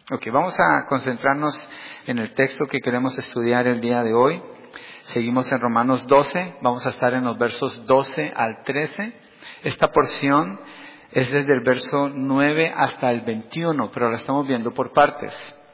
Ok, vamos a concentrarnos en el texto que queremos estudiar el día de hoy. Seguimos en Romanos 12, vamos a estar en los versos 12 al 13. Esta porción es desde el verso 9 hasta el 21, pero la estamos viendo por partes.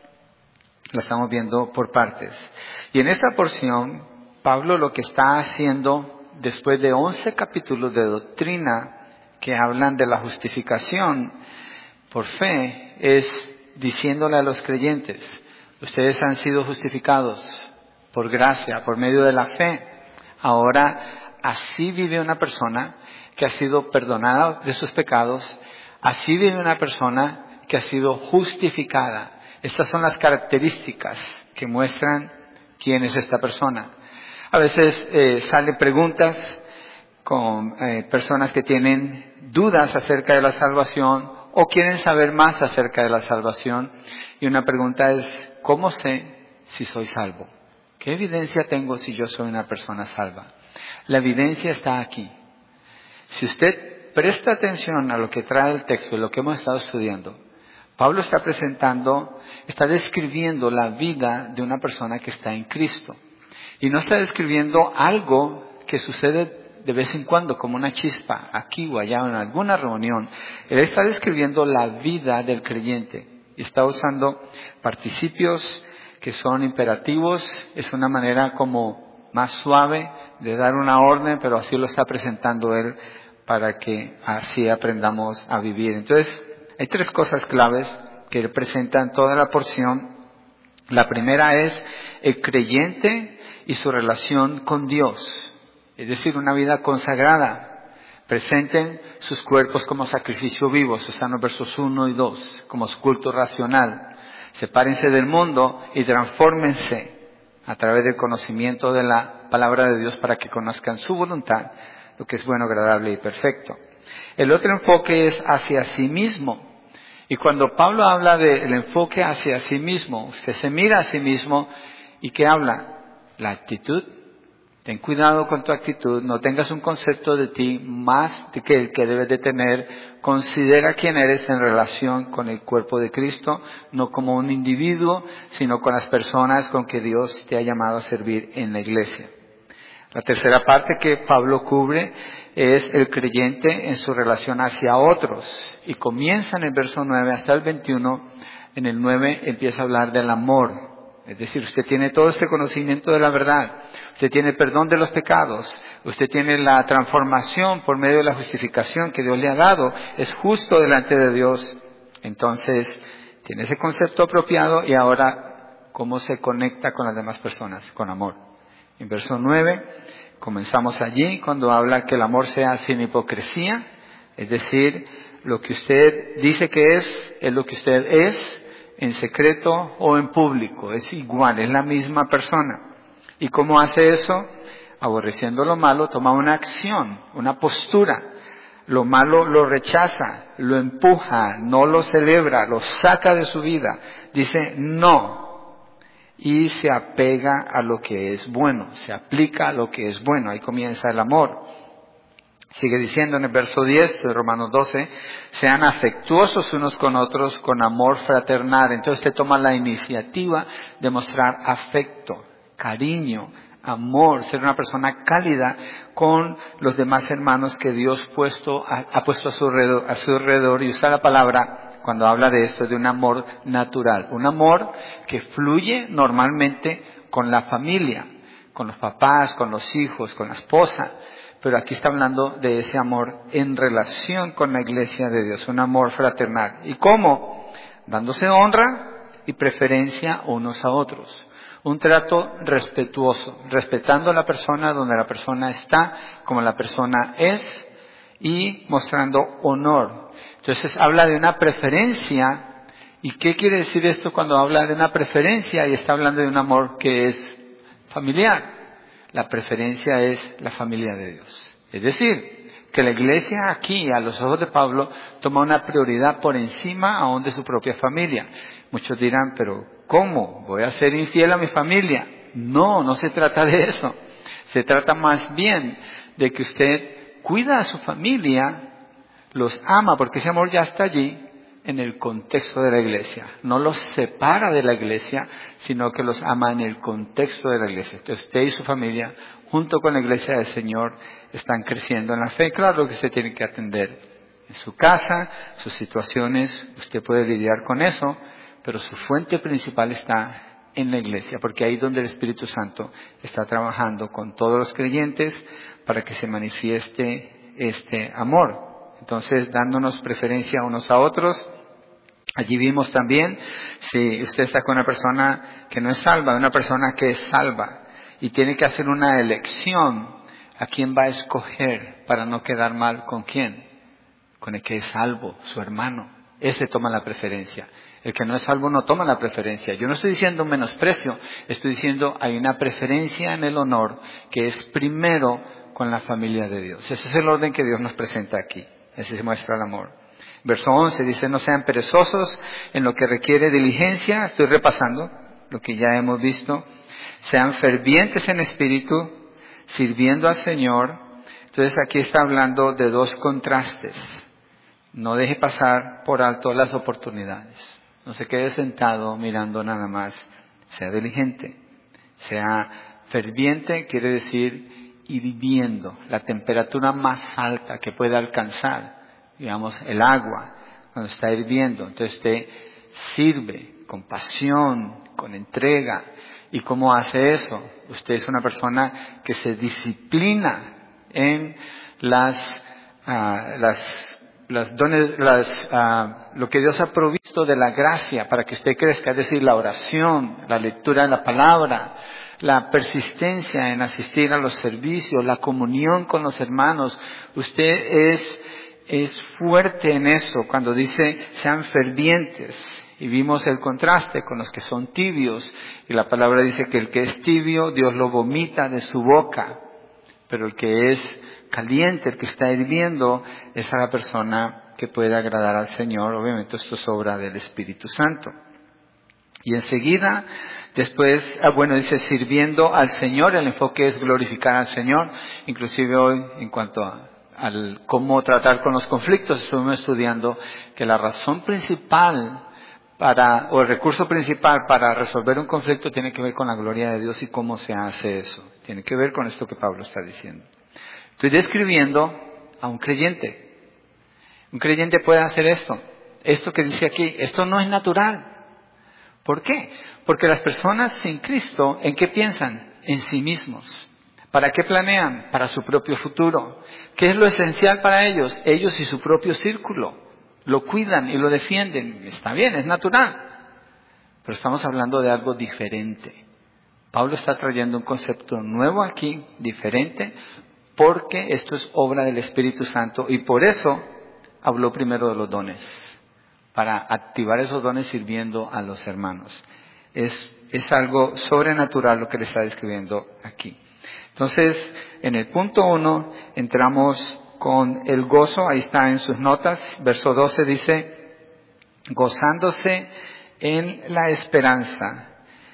Y en esta porción, Pablo lo que está haciendo, después de 11 capítulos de doctrina que hablan de la justificación por fe, es diciéndole a los creyentes: ustedes han sido justificados por gracia, por medio de la fe. Ahora, así vive una persona que ha sido perdonada de sus pecados. Así vive una persona que ha sido justificada. Estas son las características que muestran quién es esta persona. A veces salen preguntas con personas que tienen dudas acerca de la salvación o quieren saber más acerca de la salvación. Y una pregunta es: ¿cómo sé si soy salvo? ¿Qué evidencia tengo si yo soy una persona salva? La evidencia está aquí. Si usted presta atención a lo que trae el texto, lo que hemos estado estudiando, Pablo está describiendo la vida de una persona que está en Cristo. Y no está describiendo algo que sucede de vez en cuando, como una chispa, aquí o allá, en alguna reunión. Él está describiendo la vida del creyente. Y está usando participios que son imperativos. Es una manera como más suave de dar una orden, pero así lo está presentando él para que así aprendamos a vivir. Entonces, hay tres cosas claves que él presenta en toda la porción. La primera es el creyente y su relación con Dios. Es decir, una vida consagrada. Presenten sus cuerpos como sacrificio vivo. Eso está en los versos 1 y 2. Como su culto racional. Sepárense del mundo y transfórmense a través del conocimiento de la palabra de Dios para que conozcan su voluntad, lo que es bueno, agradable y perfecto. El otro enfoque es hacia sí mismo. Y cuando Pablo habla del enfoque hacia sí mismo, usted se mira a sí mismo y ¿qué habla? La actitud. Ten cuidado con tu actitud, no tengas un concepto de ti más que el que debes de tener. Considera quién eres en relación con el cuerpo de Cristo, no como un individuo, sino con las personas con que Dios te ha llamado a servir en la iglesia. La tercera parte que Pablo cubre es el creyente en su relación hacia otros. Y comienza en el verso 9 hasta el 21. En el 9 empieza a hablar del amor. Es decir, usted tiene todo este conocimiento de la verdad. Usted tiene perdón de los pecados. Usted tiene la transformación por medio de la justificación que Dios le ha dado. Es justo delante de Dios. Entonces, tiene ese concepto apropiado y ahora, ¿cómo se conecta con las demás personas? Con amor. En verso 9, comenzamos allí cuando habla que el amor sea sin hipocresía. Es decir, lo que usted dice que es lo que usted es. En secreto o en público, es igual, es la misma persona. ¿Y cómo hace eso? Aborreciendo lo malo, toma una acción, una postura. Lo malo lo rechaza, lo empuja, no lo celebra, lo saca de su vida. Dice no. Y se apega a lo que es bueno, se aplica a lo que es bueno. Ahí comienza el amor. Sigue diciendo en el verso 10 de Romanos 12, sean afectuosos unos con otros con amor fraternal. Entonces usted toma la iniciativa de mostrar afecto, cariño, amor, ser una persona cálida con los demás hermanos que Dios ha puesto a su alrededor. Y usa la palabra, cuando habla de esto, de un amor natural. Un amor que fluye normalmente con la familia, con los papás, con los hijos, con la esposa. Pero aquí está hablando de ese amor en relación con la iglesia de Dios, un amor fraternal. ¿Y cómo? Dándose honra y preferencia unos a otros. Un trato respetuoso, respetando a la persona donde la persona está, como la persona es, y mostrando honor. Entonces habla de una preferencia. ¿Y qué quiere decir esto cuando habla de una preferencia y está hablando de un amor que es familiar? La preferencia es la familia de Dios. Es decir, que la iglesia aquí, a los ojos de Pablo, toma una prioridad por encima aún de su propia familia. Muchos dirán, pero ¿cómo? ¿Voy a ser infiel a mi familia? No, no se trata de eso. Se trata más bien de que usted cuida a su familia, los ama porque ese amor ya está allí, en el contexto de la iglesia. No los separa de la iglesia, sino que los ama en el contexto de la iglesia. Entonces usted y su familia, junto con la iglesia del Señor, están creciendo en la fe. Claro que usted tiene que atender en su casa, sus situaciones, usted puede lidiar con eso, pero su fuente principal está en la iglesia, porque ahí es donde el Espíritu Santo está trabajando con todos los creyentes para que se manifieste este amor. Entonces, dándonos preferencia unos a otros. Allí vimos también, si usted está con una persona que no es salva, una persona que es salva, y tiene que hacer una elección, ¿a quién va a escoger para no quedar mal con quién? Con el que es salvo, su hermano. Ese toma la preferencia. El que no es salvo no toma la preferencia. Yo no estoy diciendo menosprecio, estoy diciendo hay una preferencia en el honor que es primero con la familia de Dios. Ese es el orden que Dios nos presenta aquí. Así se muestra el amor. Verso 11 dice, no sean perezosos en lo que requiere diligencia. Estoy repasando lo que ya hemos visto. Sean fervientes en espíritu, sirviendo al Señor. Entonces aquí está hablando de dos contrastes. No deje pasar por alto las oportunidades. No se quede sentado mirando nada más. Sea diligente. Sea ferviente, quiere decir hirviendo, la temperatura más alta que pueda alcanzar, digamos, el agua, cuando está hirviendo. Entonces usted sirve con pasión, con entrega. ¿Y cómo hace eso? Usted es una persona que se disciplina en lo que Dios ha provisto de la gracia para que usted crezca, es decir, la oración, la lectura de la palabra, la persistencia en asistir a los servicios, la comunión con los hermanos. Usted es fuerte en eso cuando dice sean fervientes. Y vimos el contraste con los que son tibios. Y la palabra dice que el que es tibio, Dios lo vomita de su boca. Pero el que es caliente, el que está hirviendo, es a la persona que puede agradar al Señor. Obviamente esto es obra del Espíritu Santo. Y enseguida, después, dice sirviendo al Señor, el enfoque es glorificar al Señor. Inclusive hoy, en cuanto al cómo tratar con los conflictos, estuvimos estudiando que la razón principal o el recurso principal para resolver un conflicto tiene que ver con la gloria de Dios y cómo se hace eso. Tiene que ver con esto que Pablo está diciendo. Estoy describiendo a un creyente. Un creyente puede hacer esto que dice aquí. Esto no es natural. ¿Por qué? Porque las personas sin Cristo, ¿en qué piensan? En sí mismos. ¿Para qué planean? Para su propio futuro. ¿Qué es lo esencial para ellos? Ellos y su propio círculo. Lo cuidan y lo defienden. Está bien, es natural. Pero estamos hablando de algo diferente. Pablo está trayendo un concepto nuevo aquí, diferente, porque esto es obra del Espíritu Santo y por eso habló primero de los dones. Para activar esos dones sirviendo a los hermanos. Es algo sobrenatural lo que le está describiendo aquí. Entonces, en el punto 1 entramos con el gozo, ahí está en sus notas, verso 12 dice, gozándose en la esperanza.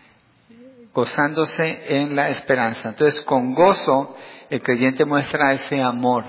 Gozándose en la esperanza. Entonces, con gozo, el creyente muestra ese amor.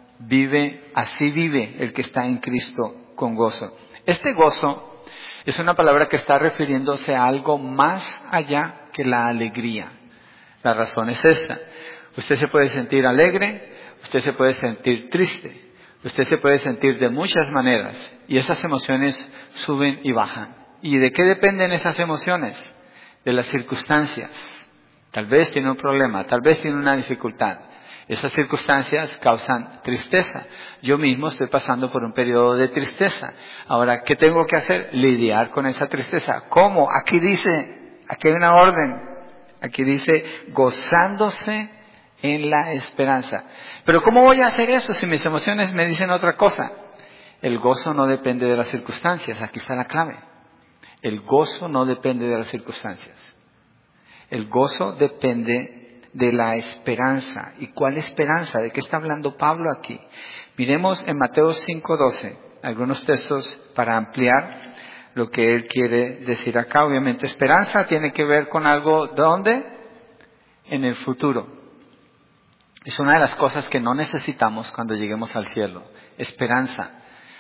Así vive el que está en Cristo con gozo. Este gozo es una palabra que está refiriéndose a algo más allá que la alegría. La razón es esta. Usted se puede sentir alegre, usted se puede sentir triste, usted se puede sentir de muchas maneras y esas emociones suben y bajan. ¿Y de qué dependen esas emociones? De las circunstancias. Tal vez tiene un problema, tal vez tiene una dificultad. Esas circunstancias causan tristeza. Yo mismo estoy pasando por un periodo de tristeza. Ahora, ¿qué tengo que hacer? Lidiar con esa tristeza. ¿Cómo? Aquí hay una orden. Aquí dice, gozándose en la esperanza. Pero ¿cómo voy a hacer eso si mis emociones me dicen otra cosa? El gozo no depende de las circunstancias. Aquí está la clave. El gozo no depende de las circunstancias. El gozo depende de la esperanza. ¿Y cuál esperanza? ¿De qué está hablando Pablo aquí? Miremos en Mateo 5:12, algunos textos para ampliar lo que él quiere decir acá. Obviamente, esperanza tiene que ver con algo, ¿dónde? En el futuro. Es una de las cosas que no necesitamos cuando lleguemos al cielo. Esperanza.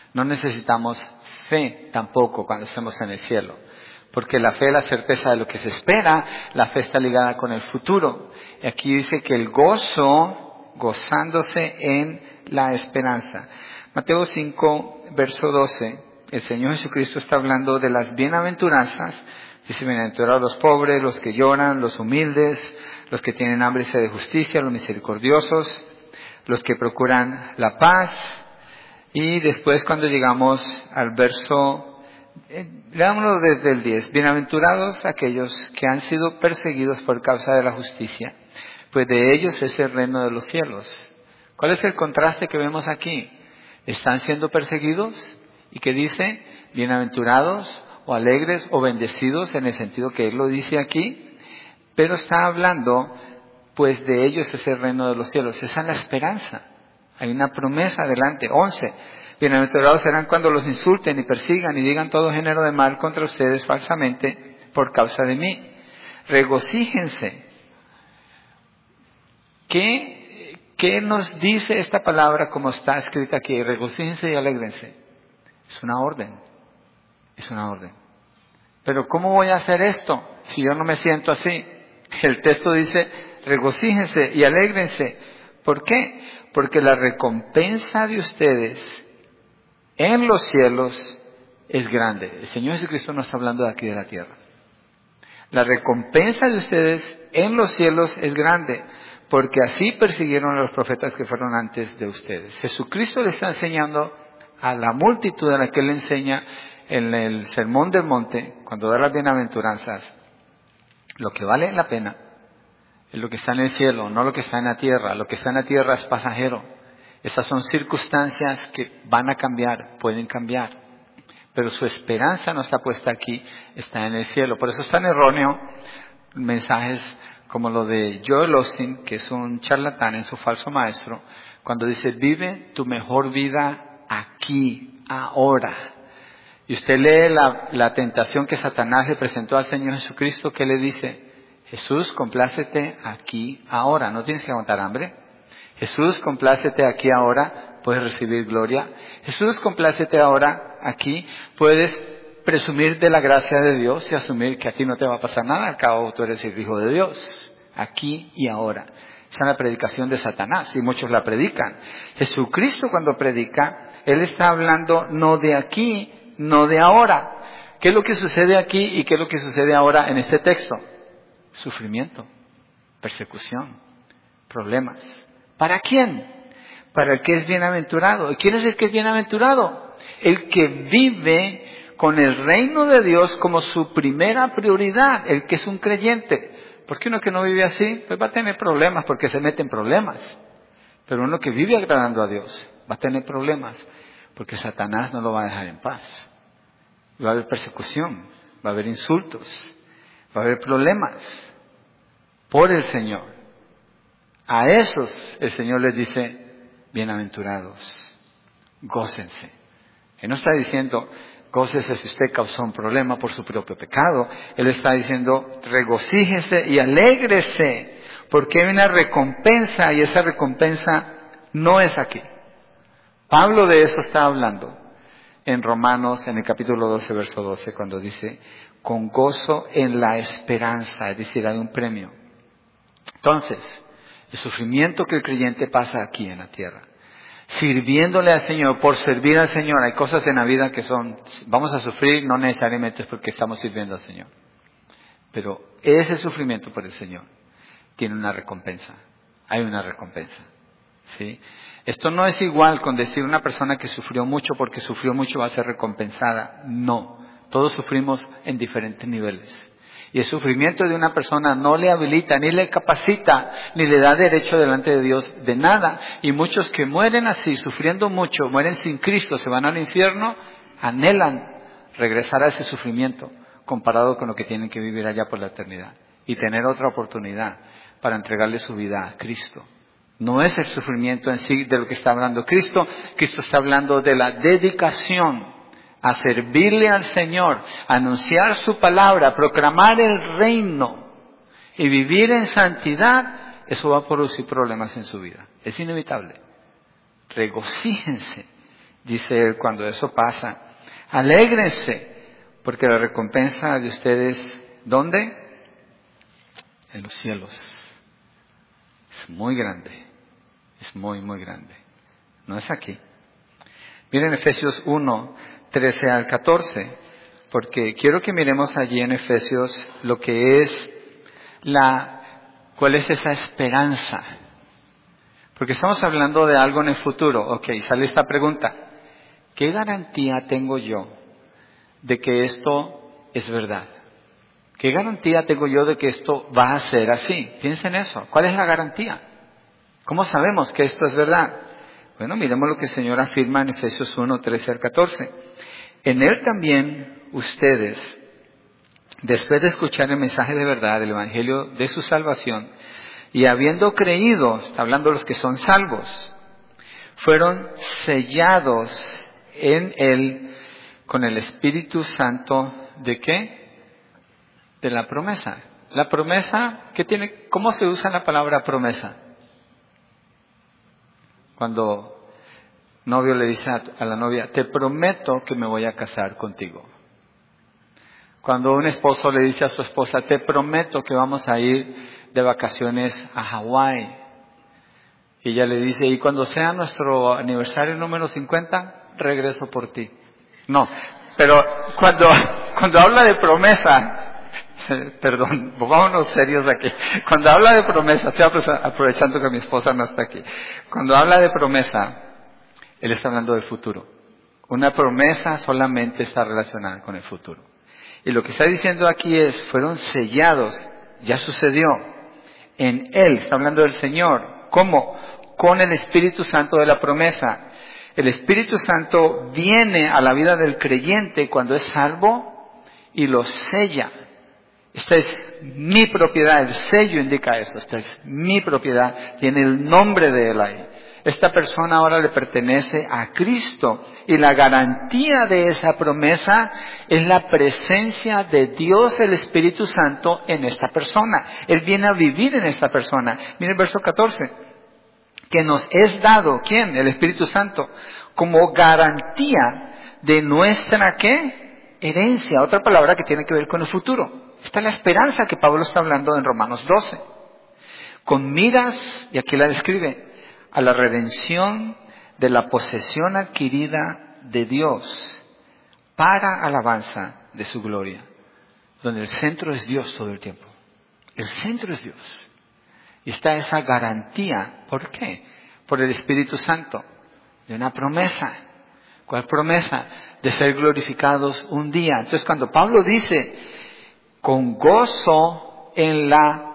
No necesitamos fe tampoco cuando estemos en el cielo, porque la fe es la certeza de lo que se espera, la fe está ligada con el futuro. Y aquí dice que el gozo, gozándose en la esperanza. Mateo 5, verso 12, el Señor Jesucristo está hablando de las bienaventuranzas. Dice, bienaventurados los pobres, los que lloran, los humildes, los que tienen hambre y sed de justicia, los misericordiosos, los que procuran la paz. Y después cuando llegamos al verso, leámoslo desde el 10. Bienaventurados aquellos que han sido perseguidos por causa de la justicia, pues de ellos es el reino de los cielos. ¿Cuál es el contraste que vemos aquí? Están siendo perseguidos y que dice, bienaventurados o alegres o bendecidos en el sentido que él lo dice aquí, pero está hablando, pues de ellos es el reino de los cielos. Esa es la esperanza. Hay una promesa adelante. 11. Bienaventurados serán cuando los insulten y persigan y digan todo género de mal contra ustedes falsamente por causa de mí. Regocíjense. ¿Qué nos dice esta palabra como está escrita aquí? Regocíjense y alégrense. Es una orden. Es una orden. Pero ¿cómo voy a hacer esto si yo no me siento así? El texto dice, regocíjense y alégrense. ¿Por qué? Porque la recompensa de ustedes en los cielos es grande. El Señor Jesucristo no está hablando de aquí de la tierra. La recompensa de ustedes en los cielos es grande, porque así persiguieron a los profetas que fueron antes de ustedes. Jesucristo le está enseñando a la multitud a la que él enseña en el Sermón del Monte, cuando da las bienaventuranzas, lo que vale la pena es lo que está en el cielo, no lo que está en la tierra. Lo que está en la tierra es pasajero. Esas son circunstancias que van a cambiar, pueden cambiar. Pero su esperanza no está puesta aquí, está en el cielo. Por eso es tan erróneo mensajes como lo de Joel Osteen, que es un charlatán en su falso maestro, cuando dice, vive tu mejor vida aquí, ahora. Y usted lee la tentación que Satanás le presentó al Señor Jesucristo, que le dice, Jesús, complácete aquí, ahora. No tienes que aguantar hambre. Jesús, complácete aquí, ahora. Puedes recibir gloria. Jesús, complácete ahora, aquí. Puedes presumir de la gracia de Dios y asumir que a ti no te va a pasar nada. Al cabo, tú eres el Hijo de Dios. Aquí y ahora. Esa es la predicación de Satanás y muchos la predican. Jesucristo cuando predica, Él está hablando no de aquí, no de ahora. ¿Qué es lo que sucede aquí y qué es lo que sucede ahora en este texto? Sufrimiento, persecución, problemas. ¿Para quién? Para el que es bienaventurado. ¿Y quién es el que es bienaventurado? El que vive con el reino de Dios como su primera prioridad, el que es un creyente. Porque uno que no vive así, pues va a tener problemas porque se mete en problemas. Pero uno que vive agradando a Dios va a tener problemas porque Satanás no lo va a dejar en paz. Va a haber persecución, va a haber insultos, va a haber problemas por el Señor. A esos el Señor les dice, bienaventurados, gócense. Él no está diciendo, gócese si usted causó un problema por su propio pecado. Él está diciendo, regocíjese y alégrese, porque hay una recompensa y esa recompensa no es aquí. Pablo de eso está hablando en Romanos, en el capítulo 12, verso 12, cuando dice, con gozo en la esperanza, es decir, hay un premio. Entonces, el sufrimiento que el creyente pasa aquí en la tierra, sirviéndole al Señor, por servir al Señor, hay cosas en la vida que vamos a sufrir, no necesariamente es porque estamos sirviendo al Señor, pero ese sufrimiento por el Señor tiene una recompensa, hay una recompensa, ¿sí? Esto no es igual con decir una persona que sufrió mucho porque sufrió mucho va a ser recompensada. No, todos sufrimos en diferentes niveles. Y el sufrimiento de una persona no le habilita, ni le capacita, ni le da derecho delante de Dios de nada. Y muchos que mueren así, sufriendo mucho, mueren sin Cristo, se van al infierno, anhelan regresar a ese sufrimiento comparado con lo que tienen que vivir allá por la eternidad. Y tener otra oportunidad para entregarle su vida a Cristo. No es el sufrimiento en sí de lo que está hablando Cristo. Cristo está hablando de la dedicación a servirle al Señor, a anunciar su palabra, a proclamar el reino y vivir en santidad. Eso va a producir problemas en su vida. Es inevitable. Regocíjense dice él cuando eso pasa. Alégrense, porque la recompensa de ustedes, ¿dónde? En los cielos. Es muy grande, es muy, muy grande. No es aquí. Miren Efesios 1, 13 al 14, porque quiero que miremos allí en Efesios lo que es ¿cuál es esa esperanza? Porque estamos hablando de algo en el futuro. Ok, sale esta pregunta. ¿Qué garantía tengo yo de que esto es verdad? ¿Qué garantía tengo yo de que esto va a ser así? Piensen en eso. ¿Cuál es la garantía? ¿Cómo sabemos que esto es verdad? Bueno, miremos lo que el Señor afirma en Efesios 1, 13 al 14. En Él también ustedes, después de escuchar el mensaje de verdad, el Evangelio de su salvación, y habiendo creído, está hablando de los que son salvos, fueron sellados en Él con el Espíritu Santo, ¿de qué? De la promesa. La promesa, ¿cómo se usa la palabra promesa? Cuando novio le dice a la novia, te prometo que me voy a casar contigo. Cuando un esposo le dice a su esposa, te prometo que vamos a ir de vacaciones a Hawái. Y ella le dice, y cuando sea nuestro aniversario número 50, regreso por ti. No, pero cuando habla de promesa, perdón, vámonos serios aquí. Cuando habla de promesa, estoy aprovechando que mi esposa no está aquí. Cuando habla de promesa, él está hablando del futuro. Una promesa solamente está relacionada con el futuro. Y lo que está diciendo aquí es, fueron sellados, ya sucedió, en Él, está hablando del Señor. ¿Cómo? Con el Espíritu Santo de la promesa. El Espíritu Santo viene a la vida del creyente cuando es salvo y lo sella. Esta es mi propiedad, el sello indica eso, esta es mi propiedad, tiene el nombre de Él ahí. Esta persona ahora le pertenece a Cristo y la garantía de esa promesa es la presencia de Dios, el Espíritu Santo, en esta persona. Él viene a vivir en esta persona. Miren el verso 14, que nos es dado, ¿quién? El Espíritu Santo, como garantía de nuestra, ¿qué? Herencia, otra palabra que tiene que ver con el futuro. Esta es la esperanza que Pablo está hablando en Romanos 12. Con miras, y aquí la describe, a la redención de la posesión adquirida de Dios para alabanza de su gloria, donde el centro es Dios todo el tiempo. El centro es Dios. Y está esa garantía. ¿Por qué? Por el Espíritu Santo, de una promesa. ¿Cuál promesa? De ser glorificados un día. Entonces cuando Pablo dice, con gozo en la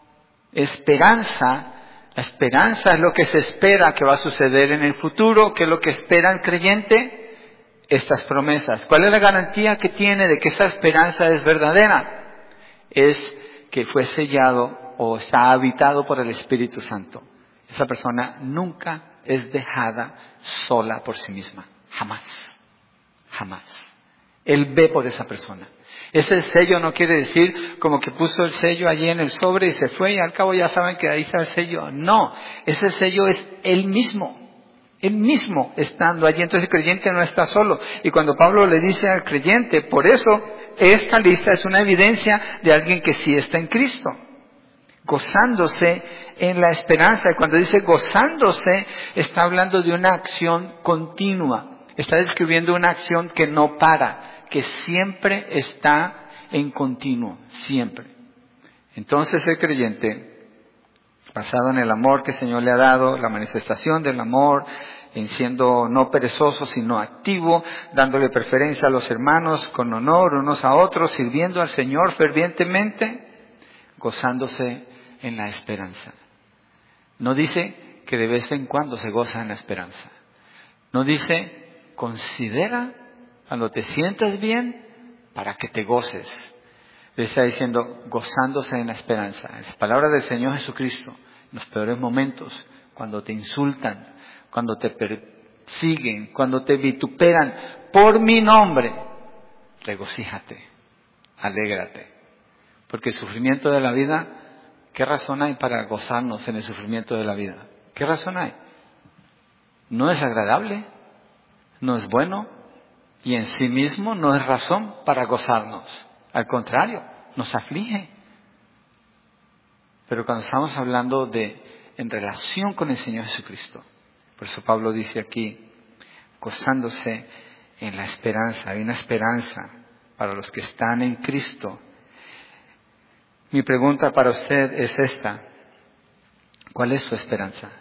esperanza, la esperanza es lo que se espera que va a suceder en el futuro. ¿Qué es lo que espera el creyente? Estas promesas. ¿Cuál es la garantía que tiene de que esa esperanza es verdadera? Es que fue sellado o está habitado por el Espíritu Santo. Esa persona nunca es dejada sola por sí misma. Jamás. Jamás. Él ve por esa persona. Ese sello no quiere decir como que puso el sello allí en el sobre y se fue y al cabo ya saben que ahí está el sello. No, ese sello es Él mismo estando allí. Entonces el creyente no está solo. Y cuando Pablo le dice al creyente, por eso esta lista es una evidencia de alguien que sí está en Cristo, gozándose en la esperanza. Y cuando dice gozándose, está hablando de una acción continua. Está describiendo una acción que no para, que siempre está en continuo, siempre. Entonces el creyente, basado en el amor que el Señor le ha dado, la manifestación del amor, en siendo no perezoso sino activo, dándole preferencia a los hermanos con honor unos a otros, sirviendo al Señor fervientemente, gozándose en la esperanza. No dice que de vez en cuando se goza en la esperanza. No dice, considera cuando te sientas bien para que te goces. Le está diciendo, gozándose en la esperanza. En las palabras del Señor Jesucristo, en los peores momentos, cuando te insultan, cuando te persiguen, cuando te vituperan por mi nombre, regocíjate, alégrate. Porque el sufrimiento de la vida, ¿qué razón hay para gozarnos en el sufrimiento de la vida? ¿Qué razón hay? No es agradable, no es bueno y en sí mismo no es razón para gozarnos. Al contrario, nos aflige. Pero cuando estamos hablando en relación con el Señor Jesucristo, por eso Pablo dice aquí, gozándose en la esperanza. Hay una esperanza para los que están en Cristo. Mi pregunta para usted es esta: ¿cuál es su esperanza?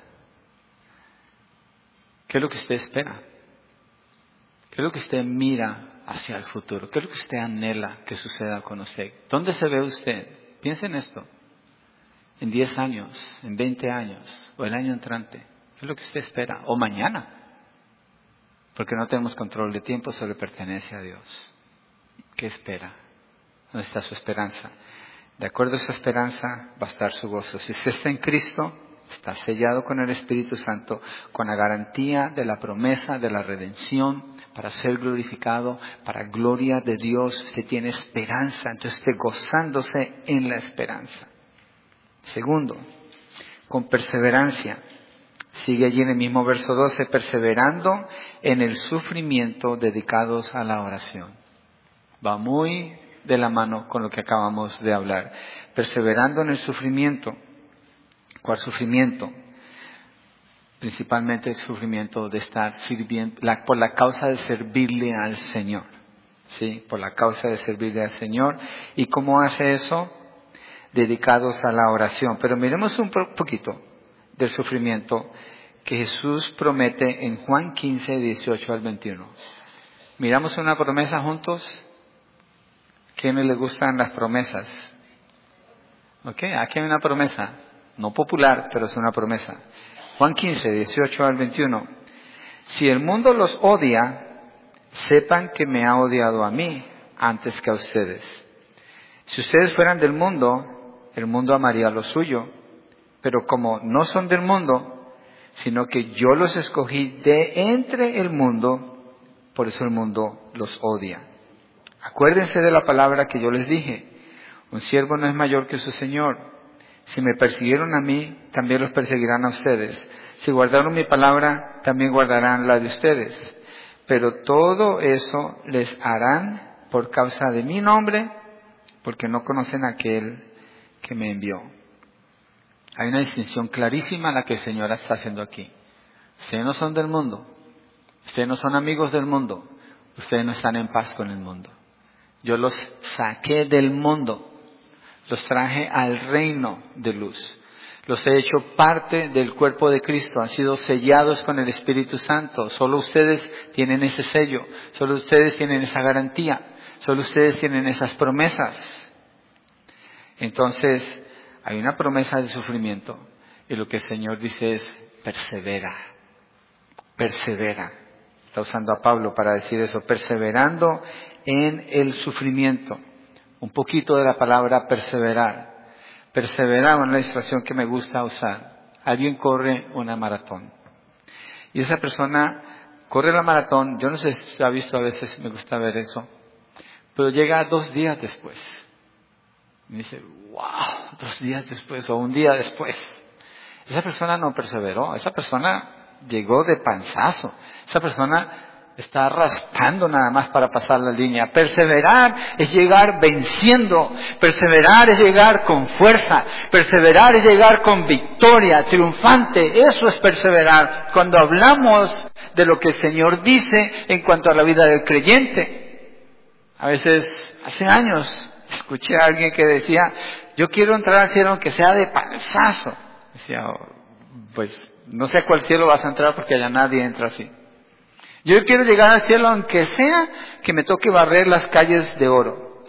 ¿Qué es lo que usted espera? ¿Qué es lo que usted mira hacia el futuro? ¿Qué es lo que usted anhela que suceda con usted? ¿Dónde se ve usted? Piense en esto. En 10 años, en 20 años, o el año entrante. ¿Qué es lo que usted espera? O mañana. Porque no tenemos control de tiempo, solo pertenece a Dios. ¿Qué espera? ¿Dónde está su esperanza? De acuerdo a esa esperanza va a estar su gozo. Si usted está en Cristo, está sellado con el Espíritu Santo, con la garantía de la promesa de la redención, para ser glorificado, para gloria de Dios. Usted tiene esperanza, entonces esté gozándose en la esperanza. Segundo, con perseverancia. Sigue allí en el mismo verso 12, perseverando en el sufrimiento, dedicados a la oración. Va muy de la mano con lo que acabamos de hablar. Perseverando en el sufrimiento. ¿Cuál sufrimiento? Principalmente el sufrimiento de estar sirviendo, por la causa de servirle al Señor. ¿Sí? Por la causa de servirle al Señor. ¿Y cómo hace eso? Dedicados a la oración. Pero miremos un poquito del sufrimiento que Jesús promete en Juan 15, 18 al 21. Miramos una promesa juntos. ¿Quiénes les gustan las promesas? Ok, aquí hay una promesa, no popular, pero es una promesa. Juan 15, 18 al 21. Si el mundo los odia, sepan que me ha odiado a mí antes que a ustedes. Si ustedes fueran del mundo, el mundo amaría lo suyo. Pero como no son del mundo, sino que yo los escogí de entre el mundo, por eso el mundo los odia. Acuérdense de la palabra que yo les dije: un siervo no es mayor que su Señor. Si me persiguieron a mí, también los perseguirán a ustedes. Si guardaron mi palabra, también guardarán la de ustedes. Pero todo eso les harán por causa de mi nombre, porque no conocen a aquel que me envió. Hay una distinción clarísima la que el Señor está haciendo aquí. Ustedes no son del mundo. Ustedes no son amigos del mundo. Ustedes no están en paz con el mundo. Yo los saqué del mundo. Los traje al reino de luz. Los he hecho parte del cuerpo de Cristo. Han sido sellados con el Espíritu Santo. Solo ustedes tienen ese sello. Solo ustedes tienen esa garantía. Solo ustedes tienen esas promesas. Entonces, hay una promesa de sufrimiento. Y lo que el Señor dice es: persevera. Persevera. Está usando a Pablo para decir eso. Perseverando en el sufrimiento. Un poquito de la palabra perseverar. Perseverar es una ilustración que me gusta usar. Alguien corre una maratón. Y esa persona corre la maratón. Yo no sé si ha visto, a veces me gusta ver eso. Pero llega 2 días después. Y dice: wow, 2 días después o 1 día después. Esa persona no perseveró. Esa persona llegó de panzazo. Esa persona está raspando nada más para pasar la línea. Perseverar es llegar venciendo. Perseverar es llegar con fuerza. Perseverar es llegar con victoria, triunfante. Eso es perseverar. Cuando hablamos de lo que el Señor dice en cuanto a la vida del creyente. A veces, hace años, escuché a alguien que decía: yo quiero entrar al cielo aunque sea de panzazo. Decía: pues no sé a cuál cielo vas a entrar, porque allá nadie entra así. Yo quiero llegar al cielo aunque sea que me toque barrer las calles de oro.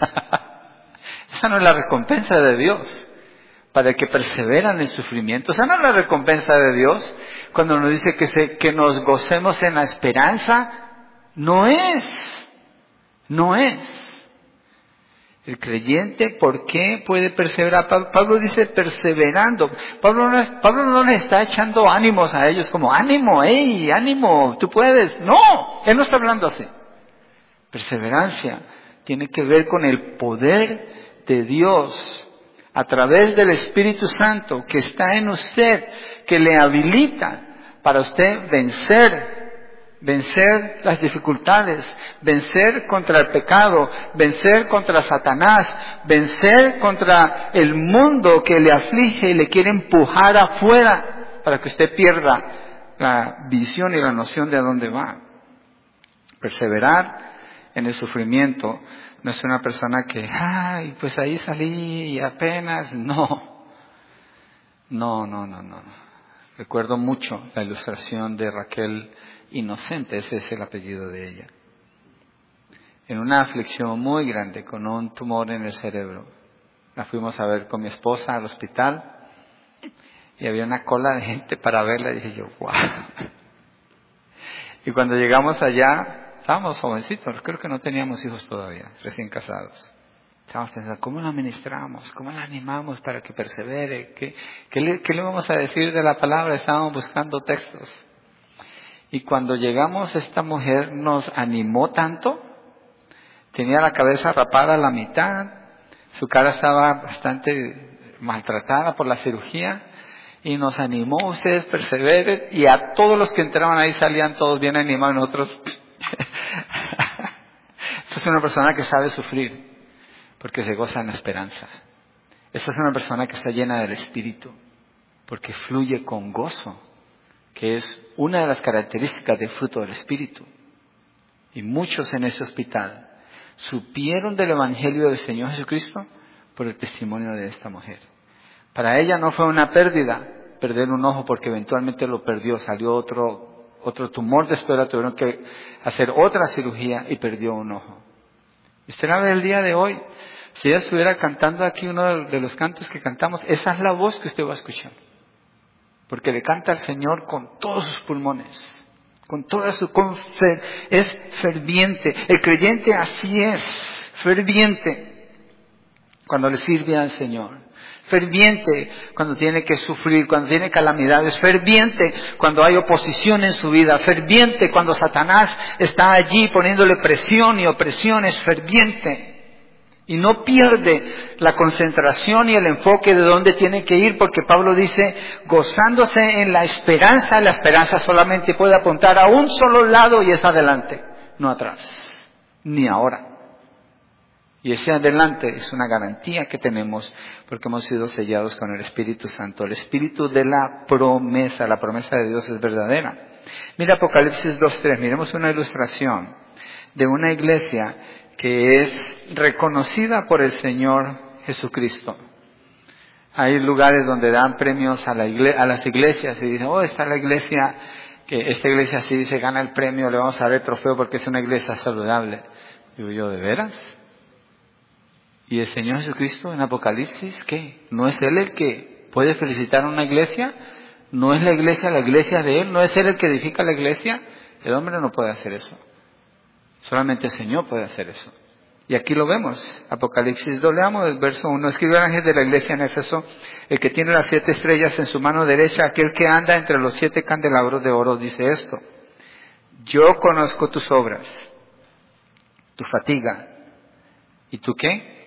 Esa no es la recompensa de Dios para el que persevera en el sufrimiento. Esa no es la recompensa de Dios cuando nos dice que nos gocemos en la esperanza. No es. El creyente, ¿por qué puede perseverar? Pablo dice perseverando. Pablo no le está echando ánimos a ellos como: ánimo, ánimo, tú puedes. No, él no está hablando así. Perseverancia tiene que ver con el poder de Dios a través del Espíritu Santo que está en usted, que le habilita para usted vencer vencer las dificultades, vencer contra el pecado, vencer contra Satanás, vencer contra el mundo que le aflige y le quiere empujar afuera para que usted pierda la visión y la noción de a dónde va. Perseverar en el sufrimiento no es una persona que, ay, pues ahí salí y apenas, no. Recuerdo mucho la ilustración de Raquel Inocente, ese es el apellido de ella. En una aflicción muy grande, con un tumor en el cerebro. La fuimos a ver con mi esposa al hospital y había una cola de gente para verla y dije yo, wow. Y cuando llegamos allá, estábamos jovencitos, creo que no teníamos hijos todavía, recién casados. Estábamos pensando, ¿cómo la ministramos? ¿Cómo la animamos para que persevere? ¿Qué le vamos a decir de la palabra? Estábamos buscando textos. Y cuando llegamos, esta mujer nos animó tanto. Tenía la cabeza rapada a la mitad. Su cara estaba bastante maltratada por la cirugía. Y nos animó, ustedes perseveren. Y a todos los que entraban ahí salían todos bien animados. Nosotros. Esta es una persona que sabe sufrir. Porque se goza en la esperanza. Esta es una persona que está llena del Espíritu. Porque fluye con gozo. Que es una de las características del fruto del Espíritu. Y muchos en ese hospital supieron del Evangelio del Señor Jesucristo por el testimonio de esta mujer. Para ella no fue una pérdida perder un ojo porque eventualmente lo perdió, salió otro tumor, después la tuvieron que hacer otra cirugía y perdió un ojo. Y usted la ve el día de hoy, si ella estuviera cantando aquí uno de los cantos que cantamos, esa es la voz que usted va a escuchar. Porque le canta al Señor con todos sus pulmones, con toda su es ferviente. El creyente así es, ferviente cuando le sirve al Señor. Ferviente cuando tiene que sufrir, cuando tiene calamidades. Ferviente cuando hay oposición en su vida. Ferviente cuando Satanás está allí poniéndole presión y opresión. Es ferviente. Y no pierde la concentración y el enfoque de dónde tiene que ir, porque Pablo dice, gozándose en la esperanza solamente puede apuntar a un solo lado y es adelante, no atrás, ni ahora. Y ese adelante es una garantía que tenemos porque hemos sido sellados con el Espíritu Santo, el Espíritu de la promesa de Dios es verdadera. Mira Apocalipsis 2:3, miremos una ilustración de una iglesia que es reconocida por el Señor Jesucristo. Hay lugares donde dan premios a las iglesias y dicen, está la iglesia, que esta iglesia sí se gana el premio, le vamos a dar el trofeo porque es una iglesia saludable. Digo yo, ¿de veras? ¿Y el Señor Jesucristo en Apocalipsis qué? ¿No es Él el que puede felicitar a una iglesia? ¿No es la iglesia de Él? ¿No es Él el que edifica la iglesia? El hombre no puede hacer eso. Solamente el Señor puede hacer eso. Y aquí lo vemos. Apocalipsis 2, leamos el verso 1. Escribe el ángel de la iglesia en Éfeso, el que tiene las 7 estrellas en su mano derecha, aquel que anda entre los 7 candelabros de oro, dice esto. Yo conozco tus obras, tu fatiga. ¿Y tú qué?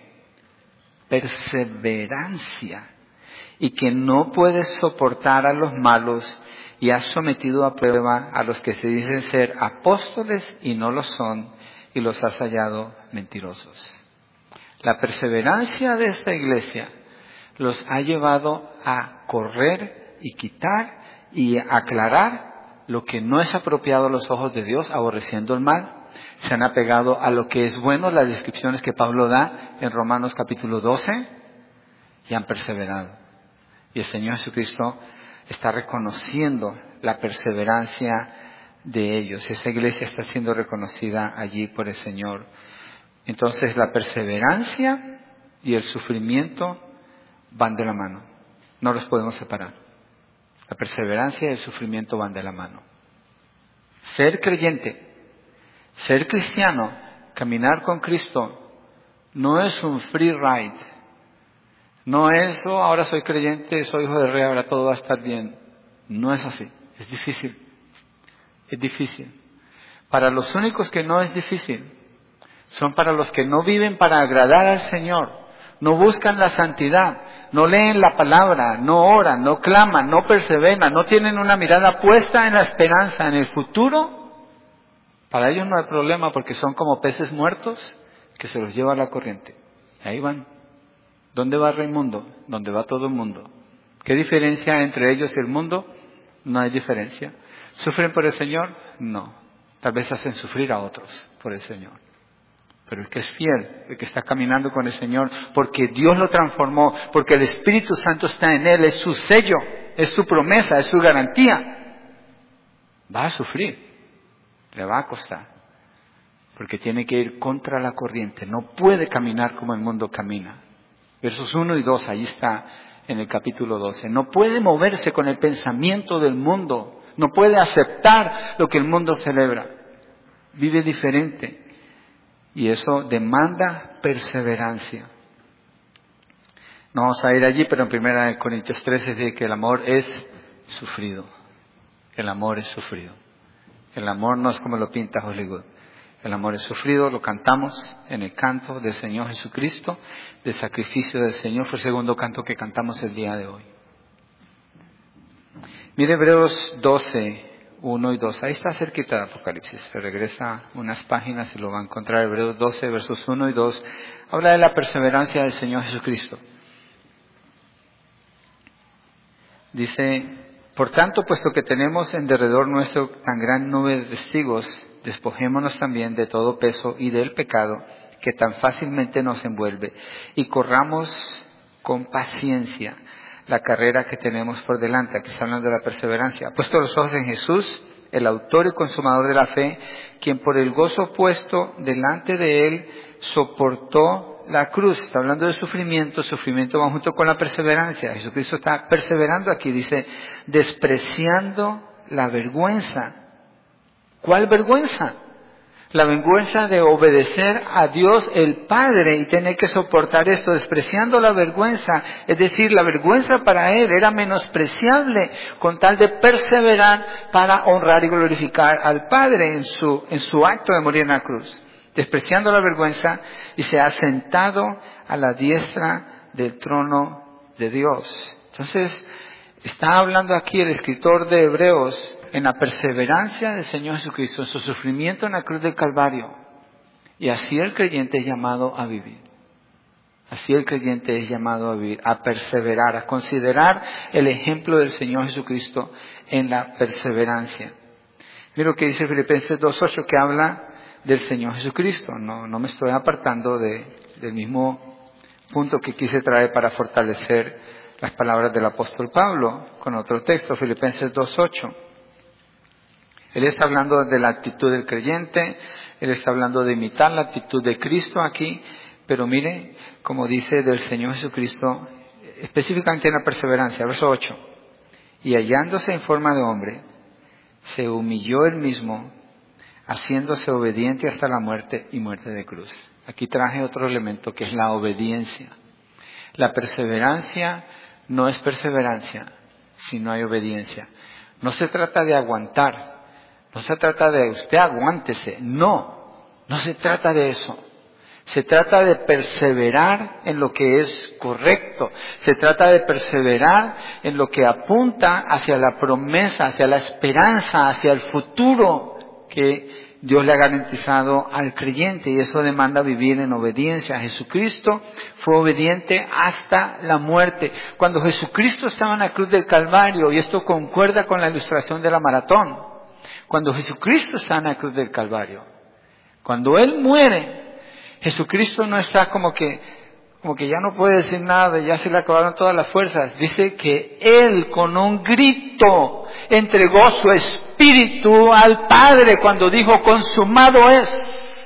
Perseverancia. Y que no puedes soportar a los malos y has sometido a prueba a los que se dicen ser apóstoles y no lo son, y los has hallado mentirosos. La perseverancia de esta iglesia los ha llevado a correr y quitar y aclarar lo que no es apropiado a los ojos de Dios, aborreciendo el mal. Se han apegado a lo que es bueno, las descripciones que Pablo da en Romanos capítulo 12, y han perseverado. Y el Señor Jesucristo está reconociendo la perseverancia de ellos. Esa iglesia está siendo reconocida allí por el Señor. Entonces la perseverancia y el sufrimiento van de la mano. No los podemos separar. La perseverancia y el sufrimiento van de la mano. Ser creyente, ser cristiano, caminar con Cristo, no es un free ride. No es, ahora soy creyente, soy hijo de rey, ahora todo va a estar bien. No es así. Es difícil. Es difícil. Para los únicos que no es difícil, son para los que no viven para agradar al Señor, no buscan la santidad, no leen la palabra, no oran, no claman, no perseveran, no tienen una mirada puesta en la esperanza, en el futuro. Para ellos no hay problema porque son como peces muertos que se los lleva la corriente. Ahí van. ¿Dónde va Raimundo? ¿Dónde va todo el mundo? ¿Qué diferencia entre ellos y el mundo? No hay diferencia. ¿Sufren por el Señor? No. Tal vez hacen sufrir a otros por el Señor. Pero el que es fiel, el que está caminando con el Señor, porque Dios lo transformó, porque el Espíritu Santo está en él, es su sello, es su promesa, es su garantía, va a sufrir, le va a costar, porque tiene que ir contra la corriente, no puede caminar como el mundo camina. Versos 1 y 2, ahí está en el capítulo 12. No puede moverse con el pensamiento del mundo, no puede aceptar lo que el mundo celebra, vive diferente. Y eso demanda perseverancia. No vamos a ir allí, pero en 1 Corintios 13 dice que el amor es sufrido. El amor es sufrido. El amor no es como lo pinta Hollywood. El amor es sufrido, lo cantamos en el canto del Señor Jesucristo, del sacrificio del Señor. Fue el segundo canto que cantamos el día de hoy. Mire Hebreos 12. 1 y 2. Ahí está cerquita de Apocalipsis. Se regresa unas páginas y lo va a encontrar. Hebreos 12, versos 1 y 2. Habla de la perseverancia del Señor Jesucristo. Dice, por tanto, puesto que tenemos en derredor nuestro tan gran nube de testigos, despojémonos también de todo peso y del pecado que tan fácilmente nos envuelve y corramos con paciencia la carrera que tenemos por delante. Aquí está hablando de la perseverancia. Ha puesto los ojos en Jesús, el autor y consumador de la fe, quien por el gozo puesto delante de él soportó la cruz. Está hablando de sufrimiento. Sufrimiento va junto con la perseverancia. Jesucristo está perseverando aquí. Dice, despreciando la vergüenza. ¿Cuál vergüenza? La vergüenza de obedecer a Dios el Padre y tener que soportar esto, despreciando la vergüenza. Es decir, la vergüenza para Él era menospreciable con tal de perseverar para honrar y glorificar al Padre en su acto de morir en la cruz. Despreciando la vergüenza y se ha sentado a la diestra del trono de Dios. Entonces, está hablando aquí el escritor de Hebreos en la perseverancia del Señor Jesucristo, en su sufrimiento en la cruz del Calvario. Y así el creyente es llamado a vivir. Así el creyente es llamado a vivir, a perseverar, a considerar el ejemplo del Señor Jesucristo en la perseverancia. Mira lo que dice Filipenses 2:8, que habla del Señor Jesucristo. No me estoy apartando del mismo punto que quise traer para fortalecer las palabras del apóstol Pablo con otro texto, Filipenses 2:8. Él está hablando de la actitud del creyente, él está hablando de imitar la actitud de Cristo aquí, pero mire, como dice del Señor Jesucristo, específicamente en la perseverancia, verso 8. Y hallándose en forma de hombre, se humilló él mismo, haciéndose obediente hasta la muerte y muerte de cruz. Aquí traje otro elemento que es la obediencia. La perseverancia no es perseverancia si no hay obediencia. No se trata de aguantar. No se trata de usted aguántese, no se trata de eso. Se trata de perseverar en lo que es correcto. Se trata de perseverar en lo que apunta hacia la promesa, hacia la esperanza, hacia el futuro que Dios le ha garantizado al creyente. Y eso demanda vivir en obediencia. Jesucristo fue obediente hasta la muerte. Cuando Jesucristo estaba en la cruz del Calvario, y esto concuerda con la ilustración de la maratón, cuando Jesucristo está en la cruz del Calvario, cuando Él muere, Jesucristo no está como que ya no puede decir nada, ya se le acabaron todas las fuerzas. Dice que Él con un grito entregó su espíritu al Padre cuando dijo consumado es.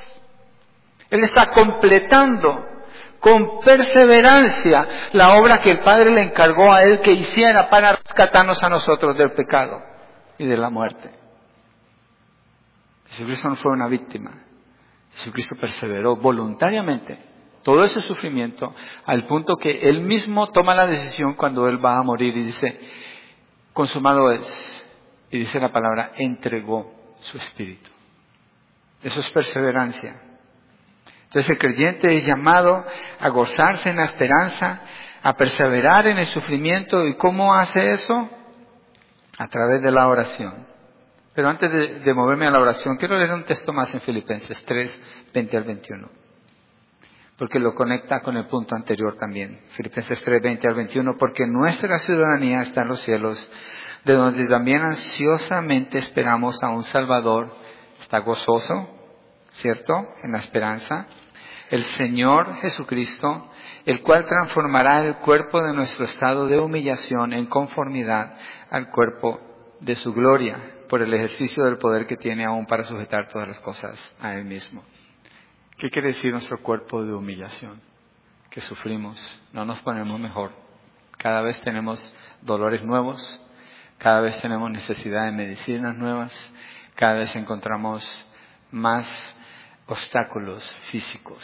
Él está completando con perseverancia la obra que el Padre le encargó a Él que hiciera para rescatarnos a nosotros del pecado y de la muerte. Jesucristo no fue una víctima. Jesucristo perseveró voluntariamente todo ese sufrimiento al punto que Él mismo toma la decisión cuando Él va a morir y dice, consumado es. Y dice la palabra, entregó su espíritu. Eso es perseverancia. Entonces el creyente es llamado a gozarse en la esperanza, a perseverar en el sufrimiento. ¿Y cómo hace eso? A través de la oración. Pero antes de moverme a la oración, quiero leer un texto más en Filipenses 3, 20 al 21. Porque lo conecta con el punto anterior también. Filipenses 3, 20 al 21. Porque nuestra ciudadanía está en los cielos, de donde también ansiosamente esperamos a un Salvador. Está gozoso, ¿cierto? En la esperanza. El Señor Jesucristo, el cual transformará el cuerpo de nuestro estado de humillación en conformidad al cuerpo de su gloria, por el ejercicio del poder que tiene aún para sujetar todas las cosas a Él mismo. ¿Qué quiere decir nuestro cuerpo de humillación? Que sufrimos, no nos ponemos mejor. Cada vez tenemos dolores nuevos, cada vez tenemos necesidad de medicinas nuevas, cada vez encontramos más obstáculos físicos,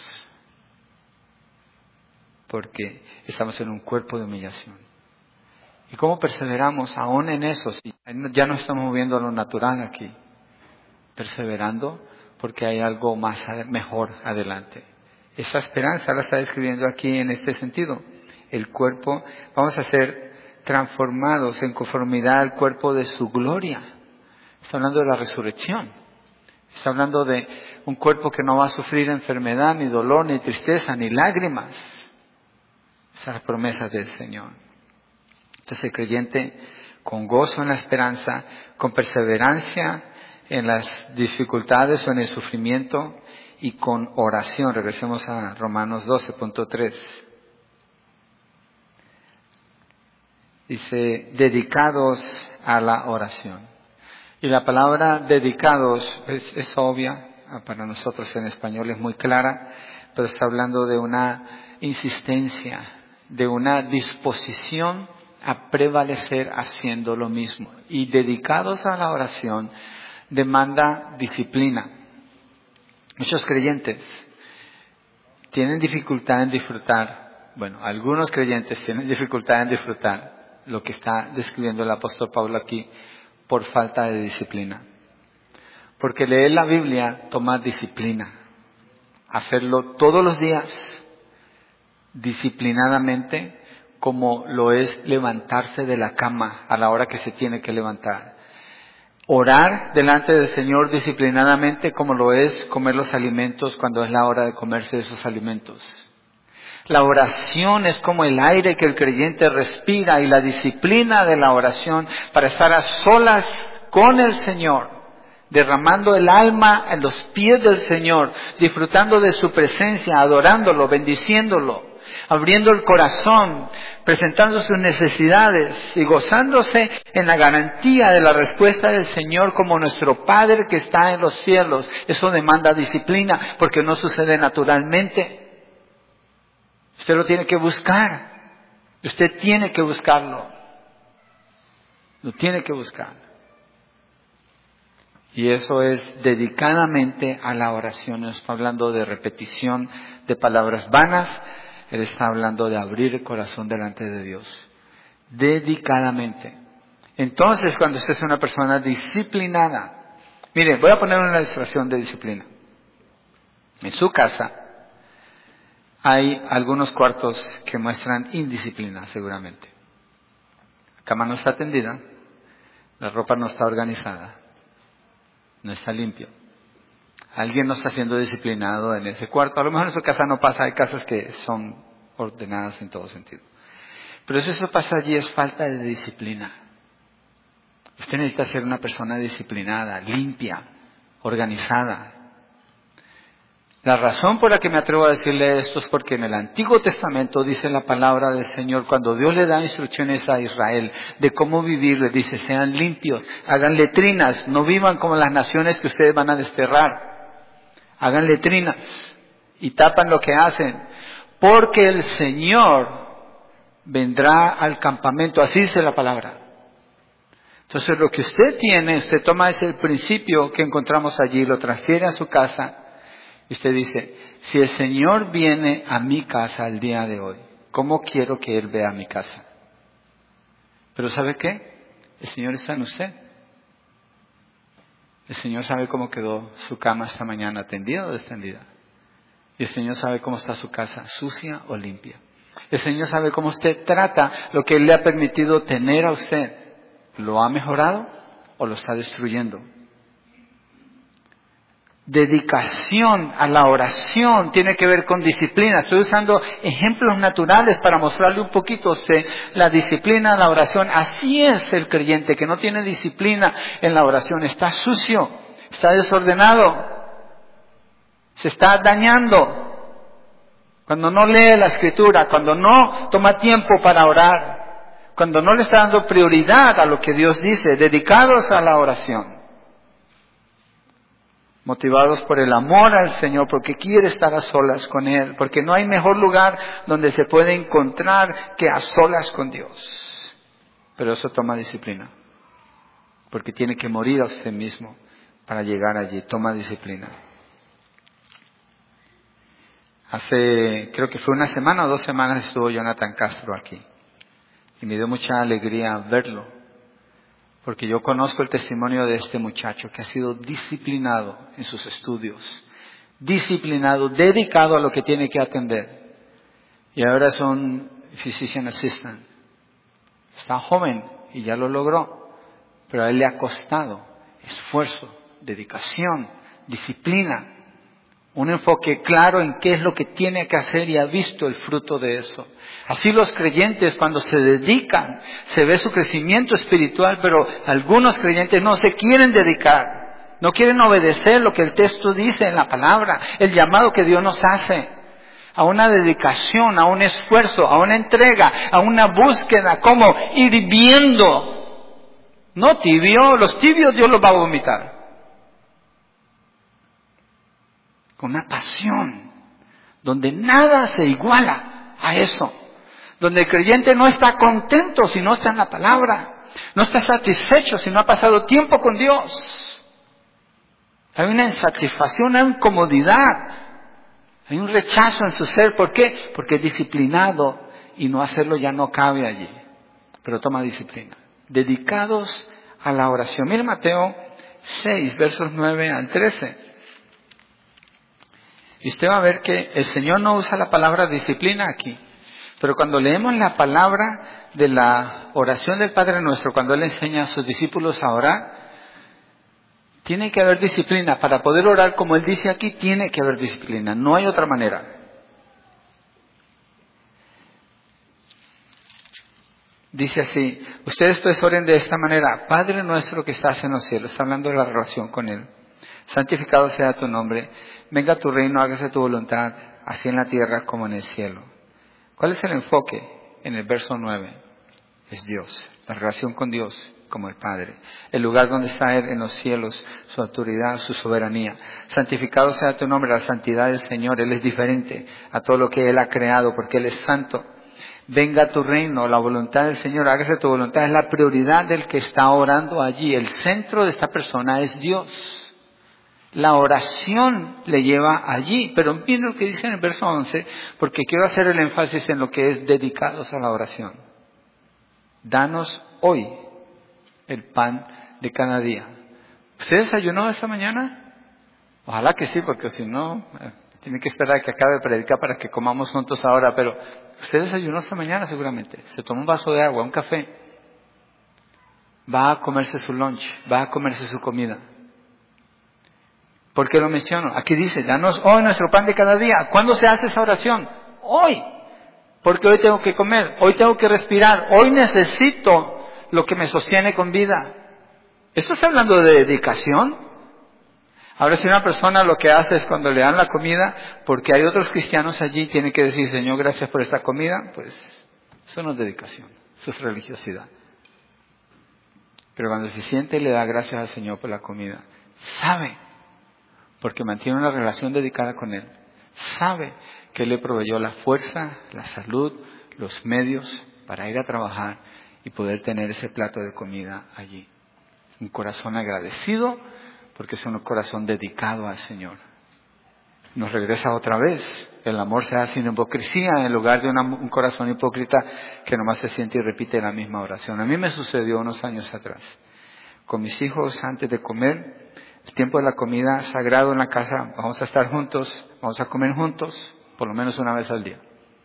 porque estamos en un cuerpo de humillación. ¿Y cómo perseveramos aún en eso? Si ya no estamos moviendo a lo natural aquí, perseverando porque hay algo mejor adelante. Esa esperanza la está describiendo aquí en este sentido. El cuerpo, vamos a ser transformados en conformidad al cuerpo de su gloria. Está hablando de la resurrección. Está hablando de un cuerpo que no va a sufrir enfermedad, ni dolor, ni tristeza, ni lágrimas. Esas son las promesas del Señor. Entonces el creyente, con gozo en la esperanza, con perseverancia en las dificultades o en el sufrimiento y con oración. Regresemos a Romanos 12.3. Dice, dedicados a la oración. Y la palabra dedicados es obvia, para nosotros en español es muy clara, pero está hablando de una insistencia, de una disposición a prevalecer haciendo lo mismo. Y dedicados a la oración demanda disciplina. Muchos creyentes tienen dificultad en disfrutar, algunos creyentes tienen dificultad en disfrutar lo que está describiendo el apóstol Pablo aquí, por falta de disciplina. Porque leer la Biblia toma disciplina. Hacerlo todos los días, disciplinadamente, como lo es levantarse de la cama a la hora que se tiene que levantar. Orar delante del Señor disciplinadamente, como lo es comer los alimentos cuando es la hora de comerse esos alimentos. La oración es como el aire que el creyente respira, y la disciplina de la oración para estar a solas con el Señor, derramando el alma en los pies del Señor, disfrutando de su presencia, adorándolo, bendiciéndolo, abriendo el corazón, presentando sus necesidades y gozándose en la garantía de la respuesta del Señor como nuestro Padre que está en los cielos. Eso demanda disciplina, porque no sucede naturalmente. Usted lo tiene que buscar. Usted tiene que buscarlo. Lo tiene que buscar. Y eso es dedicadamente a la oración. No está hablando de repetición de palabras vanas. Él está hablando de abrir el corazón delante de Dios. Dedicadamente. Entonces, cuando usted es una persona disciplinada. Mire, voy a poner una ilustración de disciplina. En su casa hay algunos cuartos que muestran indisciplina, seguramente. La cama no está tendida, la ropa no está organizada, no está limpio. Alguien no está siendo disciplinado en ese cuarto. A lo mejor en su casa no pasa, hay casas que son ordenadas en todo sentido. Pero si eso pasa allí es falta de disciplina. Usted necesita ser una persona disciplinada, limpia, organizada. La razón por la que me atrevo a decirle esto es porque en el Antiguo Testamento dice la palabra del Señor, cuando Dios le da instrucciones a Israel de cómo vivir, le dice, sean limpios, hagan letrinas, no vivan como las naciones que ustedes van a desterrar. Hagan letrinas y tapan lo que hacen, porque el Señor vendrá al campamento, así dice la palabra. Entonces lo que usted tiene, usted toma ese principio que encontramos allí, lo transfiere a su casa. Y usted dice, si el Señor viene a mi casa el día de hoy, ¿cómo quiero que Él vea mi casa? Pero ¿sabe qué? El Señor está en usted. El Señor sabe cómo quedó su cama esta mañana, tendida o extendida. Y el Señor sabe cómo está su casa, sucia o limpia. El Señor sabe cómo usted trata lo que Él le ha permitido tener a usted. ¿Lo ha mejorado o lo está destruyendo? Dedicación a la oración tiene que ver con disciplina. Estoy usando ejemplos naturales para mostrarle un poquito la disciplina a la oración. Así es el creyente que no tiene disciplina en la oración. Está sucio, está desordenado, se está dañando. Cuando no lee la Escritura, cuando no toma tiempo para orar, cuando no le está dando prioridad a lo que Dios dice, dedicados a la oración. Motivados por el amor al Señor, porque quiere estar a solas con Él, porque no hay mejor lugar donde se puede encontrar que a solas con Dios. Pero eso toma disciplina, porque tiene que morir a usted mismo para llegar allí. Toma disciplina. Creo que fue 1 semana o 2 semanas estuvo Jonathan Castro aquí. Y me dio mucha alegría verlo. Porque yo conozco el testimonio de este muchacho que ha sido disciplinado en sus estudios. Disciplinado, dedicado a lo que tiene que atender. Y ahora es un physician assistant. Está joven y ya lo logró. Pero a él le ha costado esfuerzo, dedicación, disciplina. Un enfoque claro en qué es lo que tiene que hacer y ha visto el fruto de eso. Así los creyentes cuando se dedican, se ve su crecimiento espiritual, pero algunos creyentes no se quieren dedicar. No quieren obedecer lo que el texto dice en la palabra, el llamado que Dios nos hace. A una dedicación, a un esfuerzo, a una entrega, a una búsqueda, como hirviendo. No tibio, los tibios Dios los va a vomitar. Con una pasión, donde nada se iguala a eso, donde el creyente no está contento si no está en la palabra, no está satisfecho si no ha pasado tiempo con Dios. Hay una insatisfacción, hay una incomodidad, hay un rechazo en su ser. ¿Por qué? Porque es disciplinado y no hacerlo ya no cabe allí, pero toma disciplina. Dedicados a la oración. Mira Mateo 6, versos 9 al 13. Y usted va a ver que el Señor no usa la palabra disciplina aquí. Pero cuando leemos la palabra de la oración del Padre Nuestro, cuando Él enseña a sus discípulos a orar, tiene que haber disciplina. Para poder orar como Él dice aquí, tiene que haber disciplina. No hay otra manera. Dice así, ustedes pues oren de esta manera: Padre nuestro que estás en los cielos. Está hablando de la relación con Él. Santificado sea tu nombre, venga tu reino, hágase tu voluntad, así en la tierra como en el cielo. ¿Cuál es el enfoque? En el verso 9, es Dios, la relación con Dios como el Padre, el lugar donde está Él en los cielos, su autoridad, su soberanía. Santificado sea tu nombre, la santidad del Señor. Él es diferente a todo lo que Él ha creado, porque Él es santo. Venga tu reino, la voluntad del Señor, hágase tu voluntad. Es la prioridad del que está orando allí. El centro de esta persona es Dios. La oración le lleva allí, pero miren lo que dice en el verso 11, porque quiero hacer el énfasis en lo que es dedicados a la oración. Danos hoy el pan de cada día. ¿Usted desayunó esta mañana? Ojalá que sí, porque si no, tiene que esperar a que acabe de predicar para que comamos juntos ahora, pero usted desayunó esta mañana seguramente. Se tomó un vaso de agua, un café. Va a comerse su lunch, va a comerse su comida. ¿Por qué lo menciono? Aquí dice, danos hoy nuestro pan de cada día. ¿Cuándo se hace esa oración? Hoy. Porque hoy tengo que comer, hoy tengo que respirar, hoy necesito lo que me sostiene con vida. ¿Esto está hablando de dedicación? Ahora, si una persona lo que hace es cuando le dan la comida, porque hay otros cristianos allí, tiene que decir, Señor, gracias por esta comida, pues eso no es dedicación, eso es religiosidad. Pero cuando se siente y le da gracias al Señor por la comida, sabe, porque mantiene una relación dedicada con Él, sabe que Él le proveyó la fuerza, la salud, los medios para ir a trabajar y poder tener ese plato de comida allí. Un corazón agradecido porque es un corazón dedicado al Señor. Nos regresa otra vez. El amor se hace sin hipocresía en lugar de un corazón hipócrita que nomás se siente y repite la misma oración. A mí me sucedió unos años atrás. Con mis hijos, antes de comer, el tiempo de la comida sagrado en la casa, vamos a estar juntos, vamos a comer juntos, por lo menos una vez al día.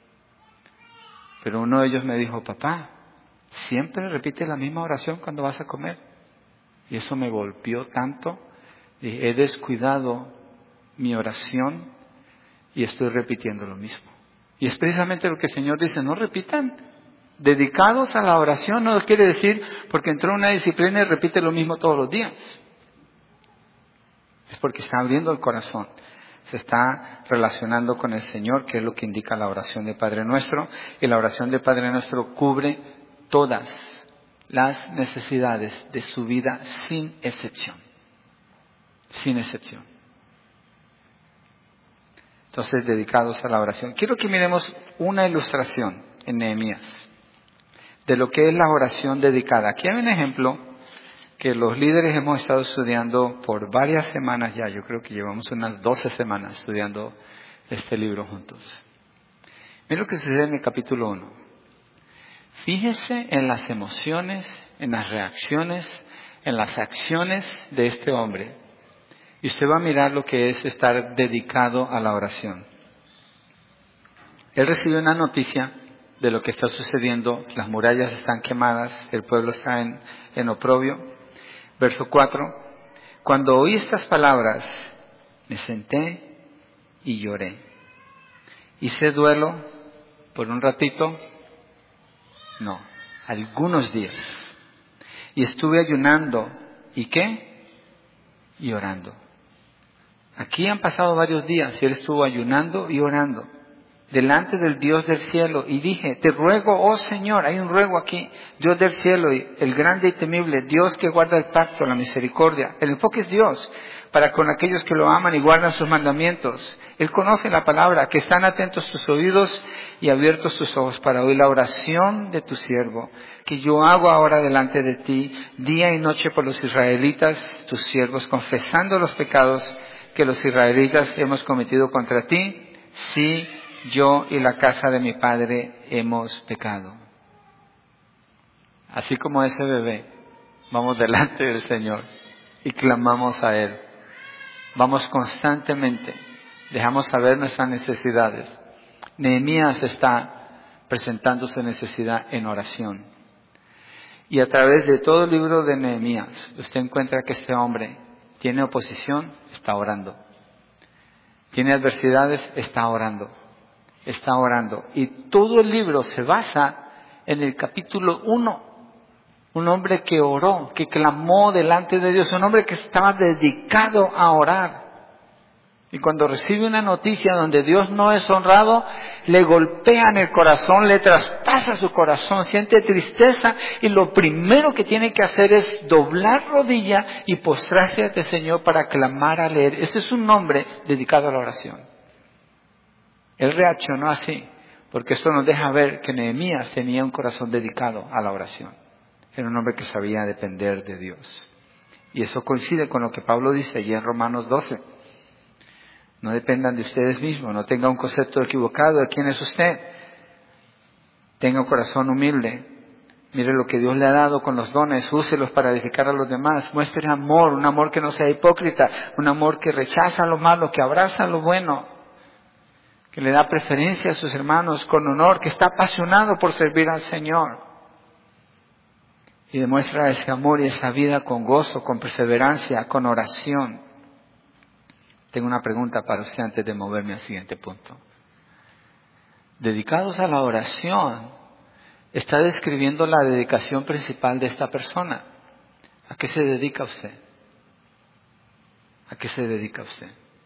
Pero uno de ellos me dijo, papá, siempre repite la misma oración cuando vas a comer. Y eso me golpeó tanto. Dije, he descuidado mi oración y estoy repitiendo lo mismo. Y es precisamente lo que el Señor dice, no repitan. Dedicados a la oración no quiere decir porque entró en una disciplina y repite lo mismo todos los días. Es porque está abriendo el corazón. Se está relacionando con el Señor, que es lo que indica la oración de Padre Nuestro. Y la oración de Padre Nuestro cubre todas las necesidades de su vida sin excepción. Sin excepción. Entonces, dedicados a la oración. Quiero que miremos una ilustración en Nehemías de lo que es la oración dedicada. Aquí hay un ejemplo que los líderes hemos estado estudiando por varias semanas ya. Yo creo que llevamos unas 12 semanas estudiando este libro juntos. Miren lo que sucede en el capítulo 1. Fíjese en las emociones, en las reacciones, en las acciones de este hombre. Y usted va a mirar lo que es estar dedicado a la oración. Él recibe una noticia de lo que está sucediendo. Las murallas están quemadas, el pueblo está en oprobio. Verso 4. Cuando oí estas palabras, me senté y lloré. Hice duelo por un ratito. No, algunos días. Y estuve ayunando. ¿Y qué? Y orando. Aquí han pasado varios días y él estuvo ayunando y orando delante del Dios del cielo. Y dije, te ruego, oh Señor, hay un ruego aquí, Dios del cielo, el grande y temible, Dios que guarda el pacto, la misericordia. El enfoque es Dios para con aquellos que lo aman y guardan sus mandamientos. Él conoce la palabra, que están atentos tus oídos y abiertos tus ojos para oír la oración de tu siervo, que yo hago ahora delante de ti, día y noche por los israelitas, tus siervos, confesando los pecados que los israelitas hemos cometido contra ti. Sí, yo y la casa de mi padre hemos pecado. Así como ese bebé, vamos delante del Señor y clamamos a Él. Vamos constantemente, dejamos saber nuestras necesidades. Nehemías está presentando su necesidad en oración. Y a través de todo el libro de Nehemías, usted encuentra que este hombre tiene oposición, está orando. Tiene adversidades, está orando. Está orando. Y todo el libro se basa en el capítulo 1. Un hombre que oró, que clamó delante de Dios. Un hombre que estaba dedicado a orar. Y cuando recibe una noticia donde Dios no es honrado, le golpea en el corazón, le traspasa su corazón, siente tristeza y lo primero que tiene que hacer es doblar rodilla y postrarse ante el Señor para clamar a Él. Ese es un hombre dedicado a la oración. Él reaccionó así, porque esto nos deja ver que Nehemías tenía un corazón dedicado a la oración. Era un hombre que sabía depender de Dios. Y eso coincide con lo que Pablo dice allí en Romanos 12. No dependan de ustedes mismos, no tenga un concepto equivocado de quién es usted. Tenga un corazón humilde. Mire lo que Dios le ha dado con los dones, úselos para edificar a los demás. Muestre amor, un amor que no sea hipócrita, un amor que rechaza lo malo, que abraza lo bueno, que le da preferencia a sus hermanos con honor, que está apasionado por servir al Señor. Y demuestra ese amor y esa vida con gozo, con perseverancia, con oración. Tengo una pregunta para usted antes de moverme al siguiente punto. Dedicados a la oración, está describiendo la dedicación principal de esta persona. ¿A qué se dedica usted? ¿A qué se dedica usted?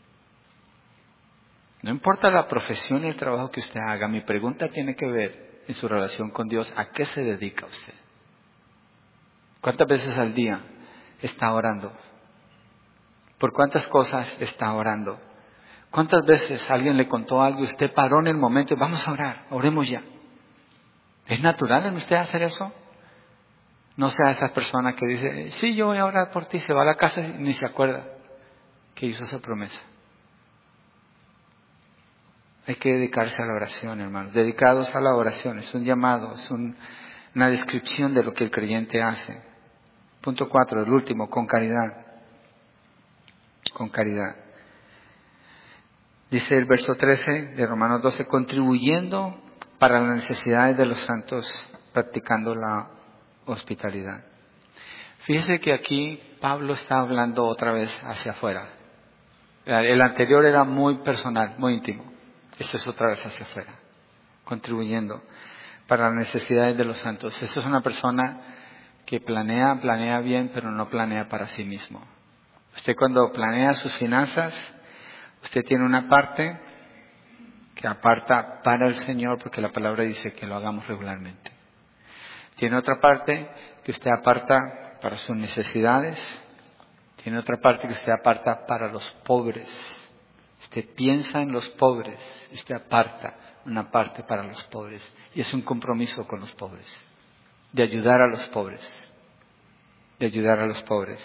No importa la profesión y el trabajo que usted haga, mi pregunta tiene que ver en su relación con Dios. ¿A qué se dedica usted? ¿Cuántas veces al día está orando? ¿Por cuántas cosas está orando? ¿Cuántas veces alguien le contó algo y usted paró en el momento y vamos a orar, oremos ya? ¿Es natural en usted hacer eso? No sea esa persona que dice, sí, yo voy a orar por ti, se va a la casa y ni se acuerda que hizo esa promesa. Hay que dedicarse a la oración, hermanos. Dedicados a la oración, es un llamado, es una descripción de lo que el creyente hace. Punto 4, el último, con caridad. Con caridad. Dice el verso 13 de Romanos 12, contribuyendo para las necesidades de los santos, practicando la hospitalidad. Fíjese que aquí Pablo está hablando otra vez hacia afuera. El anterior era muy personal, muy íntimo. Este es otra vez hacia afuera, contribuyendo para las necesidades de los santos. Esta es una persona que planea bien, pero no planea para sí mismo. Usted cuando planea sus finanzas, usted tiene una parte que aparta para el Señor, porque la palabra dice que lo hagamos regularmente. Tiene otra parte que usted aparta para sus necesidades. Tiene otra parte que usted aparta para los pobres. Usted piensa en los pobres, usted aparta una parte para los pobres. Y es un compromiso con los pobres, de ayudar a los pobres, de ayudar a los pobres.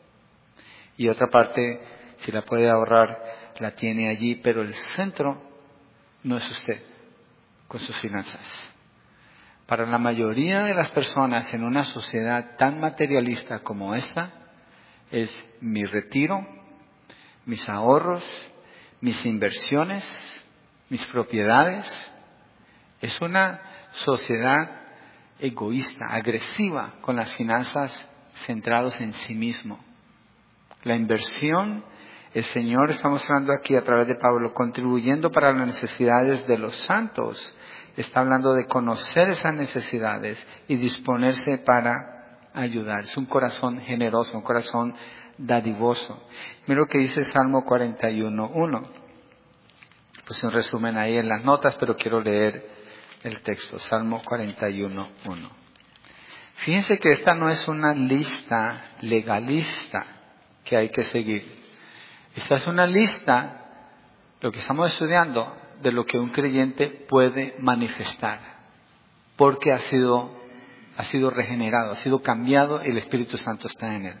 Y otra parte, si la puede ahorrar, la tiene allí, pero el centro no es usted con sus finanzas. Para la mayoría de las personas en una sociedad tan materialista como esta, es mi retiro, mis ahorros, mis inversiones, mis propiedades. Es una sociedad egoísta, agresiva con las finanzas, centrados en sí mismo. La inversión, el Señor está mostrando aquí a través de Pablo, contribuyendo para las necesidades de los santos. Está hablando de conocer esas necesidades y disponerse para ayudar. Es un corazón generoso, un corazón dadivoso. Mira lo que dice Salmo 41:1. Pues un resumen ahí en las notas, pero quiero leer el texto. Salmo 41:1. Fíjense que esta no es una lista legalista que hay que seguir. Esta es una lista, lo que estamos estudiando, de lo que un creyente puede manifestar, porque ha sido regenerado, ha sido cambiado y el Espíritu Santo está en él.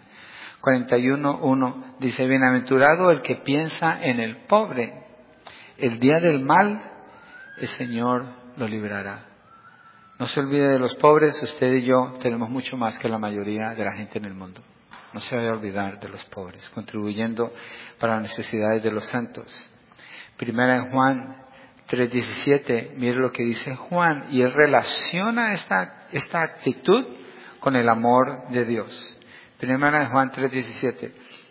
41:1 dice, bienaventurado el que piensa en el pobre, el día del mal el Señor lo librará. No se olvide de los pobres, usted y yo tenemos mucho más que la mayoría de la gente en el mundo. No se vaya a olvidar de los pobres, contribuyendo para las necesidades de los santos. Primera en Juan 3:17, mire lo que dice Juan, y él relaciona esta actitud con el amor de Dios. Primera en Juan 3:17.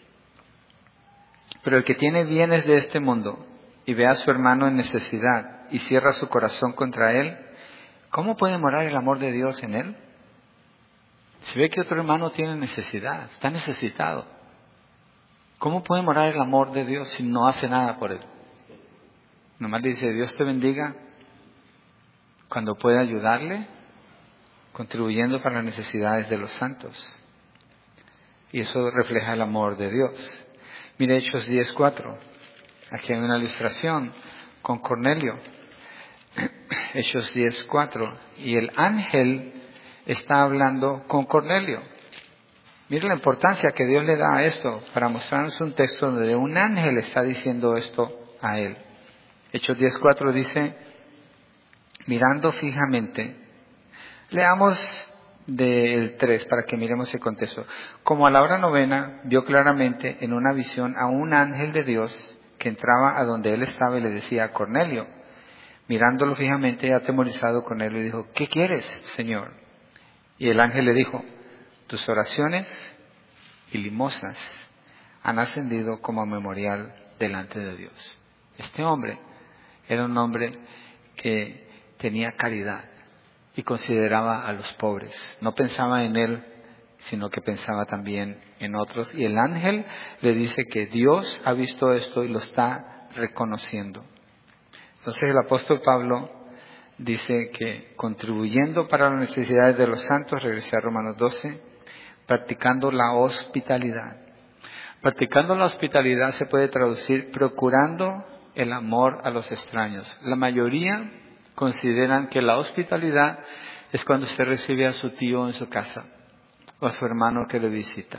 Pero el que tiene bienes de este mundo y ve a su hermano en necesidad y cierra su corazón contra él, ¿cómo puede morar el amor de Dios en él? Si ve que otro hermano tiene necesidad, está necesitado, ¿cómo puede morar el amor de Dios si no hace nada por él? Nomás le dice, Dios te bendiga, cuando puede ayudarle, contribuyendo para las necesidades de los santos. Y eso refleja el amor de Dios. Mire Hechos 10:4. Aquí hay una ilustración con Cornelio. Hechos 10:4. Y el ángel está hablando con Cornelio. Mire la importancia que Dios le da a esto para mostrarnos un texto donde un ángel está diciendo esto a él. Hechos 10:4 dice, mirando fijamente, leamos del 3 para que miremos el contexto. Como a la hora novena vio claramente en una visión a un ángel de Dios que entraba a donde él estaba y le decía, Cornelio. Mirándolo fijamente, atemorizado con él, le dijo, ¿qué quieres, Señor? Y el ángel le dijo, tus oraciones y limosnas han ascendido como memorial delante de Dios. Este hombre era un hombre que tenía caridad y consideraba a los pobres. No pensaba en él, sino que pensaba también en otros. Y el ángel le dice que Dios ha visto esto y lo está reconociendo. Entonces el apóstol Pablo dice que contribuyendo para las necesidades de los santos, regresé a Romanos 12, practicando la hospitalidad. Practicando la hospitalidad se puede traducir procurando el amor a los extraños. La mayoría consideran que la hospitalidad es cuando usted recibe a su tío en su casa o a su hermano que le visita.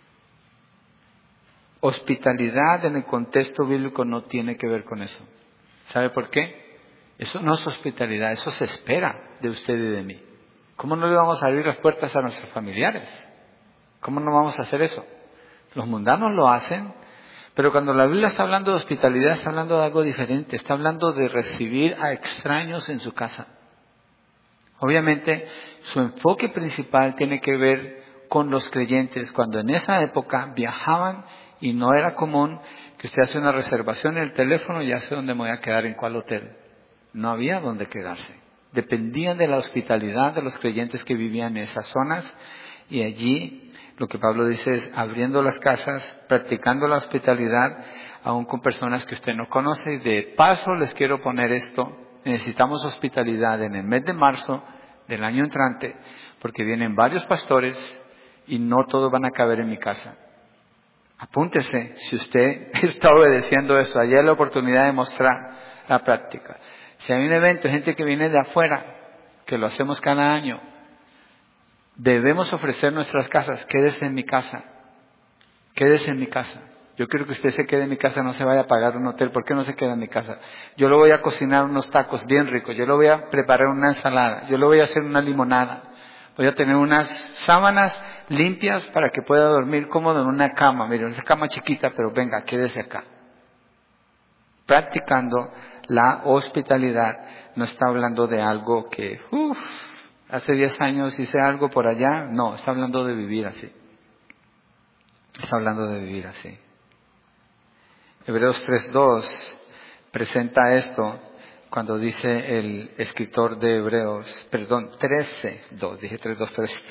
Hospitalidad en el contexto bíblico no tiene que ver con eso. ¿Sabe por qué? Eso no es hospitalidad, eso se espera de usted y de mí. ¿Cómo no le vamos a abrir las puertas a nuestros familiares? ¿Cómo no vamos a hacer eso? Los mundanos lo hacen, pero cuando la Biblia está hablando de hospitalidad, está hablando de algo diferente. Está hablando de recibir a extraños en su casa. Obviamente, su enfoque principal tiene que ver con los creyentes, cuando en esa época viajaban Y no era común que usted hace una reservación en el teléfono y ya sé dónde me voy a quedar, en cuál hotel. No había dónde quedarse. Dependían de la hospitalidad de los creyentes que vivían en esas zonas, y allí lo que Pablo dice es abriendo las casas, practicando la hospitalidad, aún con personas que usted no conoce. Y de paso les quiero poner esto: necesitamos hospitalidad en el mes de marzo del año entrante, porque vienen varios pastores y no todos van a caber en mi casa. Apúntese, si usted está obedeciendo eso, allá hay la oportunidad de mostrar la práctica. Si hay un evento, gente que viene de afuera, que lo hacemos cada año, debemos ofrecer nuestras casas. Quédese en mi casa, quédese en mi casa. Yo quiero que usted se quede en mi casa, no se vaya a pagar un hotel. ¿Por qué no se queda en mi casa? Yo le voy a cocinar unos tacos bien ricos, yo le voy a preparar una ensalada, yo le voy a hacer una limonada. Voy a tener unas sábanas limpias para que pueda dormir cómodo en una cama. Mire, una cama chiquita, pero venga, quédese acá. Practicando la hospitalidad. No está hablando de algo que, hace 10 años hice algo por allá. No, está hablando de vivir así. Está hablando de vivir así. Hebreos 3:2 presenta esto. Cuando dice el escritor de Hebreos, 13:2, dije 3:2, pero es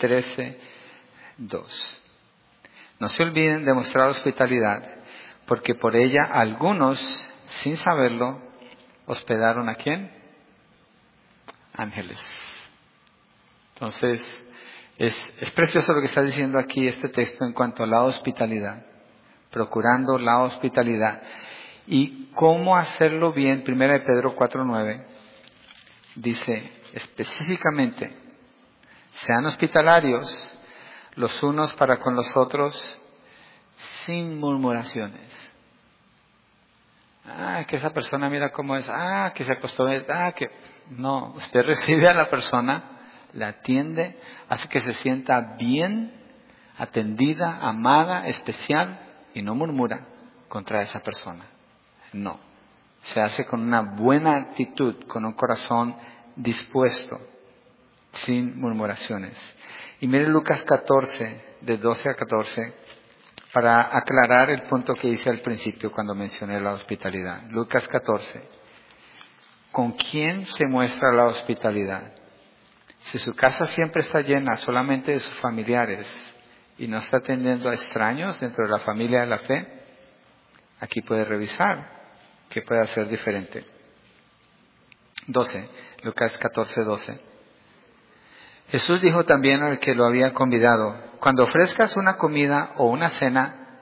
13:2. No se olviden de mostrar hospitalidad, porque por ella algunos, sin saberlo, hospedaron ¿a quién? Ángeles. Entonces, es precioso lo que está diciendo aquí este texto en cuanto a la hospitalidad, procurando la hospitalidad. ¿Y cómo hacerlo bien? 1 Pedro 4:9 dice específicamente: sean hospitalarios los unos para con los otros sin murmuraciones. Que esa persona mira cómo es, que se acostó, que... No, usted recibe a la persona, la atiende, hace que se sienta bien, atendida, amada, especial, y no murmura contra esa persona. No, se hace con una buena actitud, con un corazón dispuesto, sin murmuraciones. Y mire Lucas 14, de 12 a 14, para aclarar el punto que hice al principio cuando mencioné la hospitalidad. Lucas 14. ¿Con quién se muestra la hospitalidad? Si su casa siempre está llena solamente de sus familiares y no está atendiendo a extraños dentro de la familia de la fe, aquí puede revisar qué puede hacer diferente. 12, Lucas 14:12. Jesús dijo también al que lo había convidado: cuando ofrezcas una comida o una cena,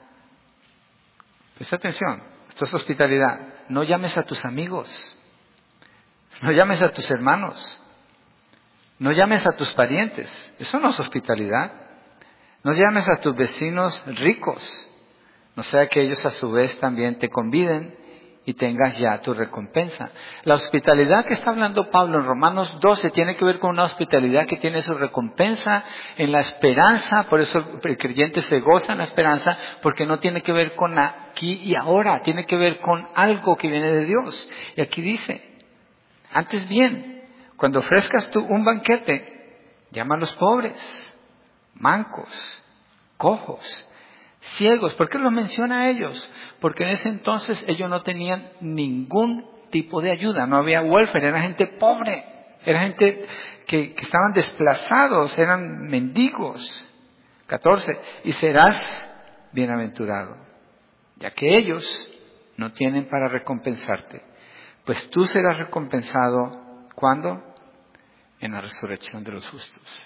presta atención, esto es hospitalidad, no llames a tus amigos, no llames a tus hermanos, no llames a tus parientes, eso no es hospitalidad. No llames a tus vecinos ricos, no sea que ellos a su vez también te conviden y tengas ya tu recompensa. La hospitalidad que está hablando Pablo en Romanos 12 tiene que ver con una hospitalidad que tiene su recompensa en la esperanza. Por eso el creyente se goza en la esperanza, porque no tiene que ver con aquí y ahora, tiene que ver con algo que viene de Dios. Y aquí dice: antes bien, cuando ofrezcas tú un banquete, llama a los pobres, mancos, cojos, ciegos. ¿Por qué los menciona a ellos? Porque en ese entonces ellos no tenían ningún tipo de ayuda, no había welfare, era gente pobre, era gente que estaban desplazados, eran mendigos. 14, y serás bienaventurado, ya que ellos no tienen para recompensarte, pues tú serás recompensado, ¿cuándo? En la resurrección de los justos.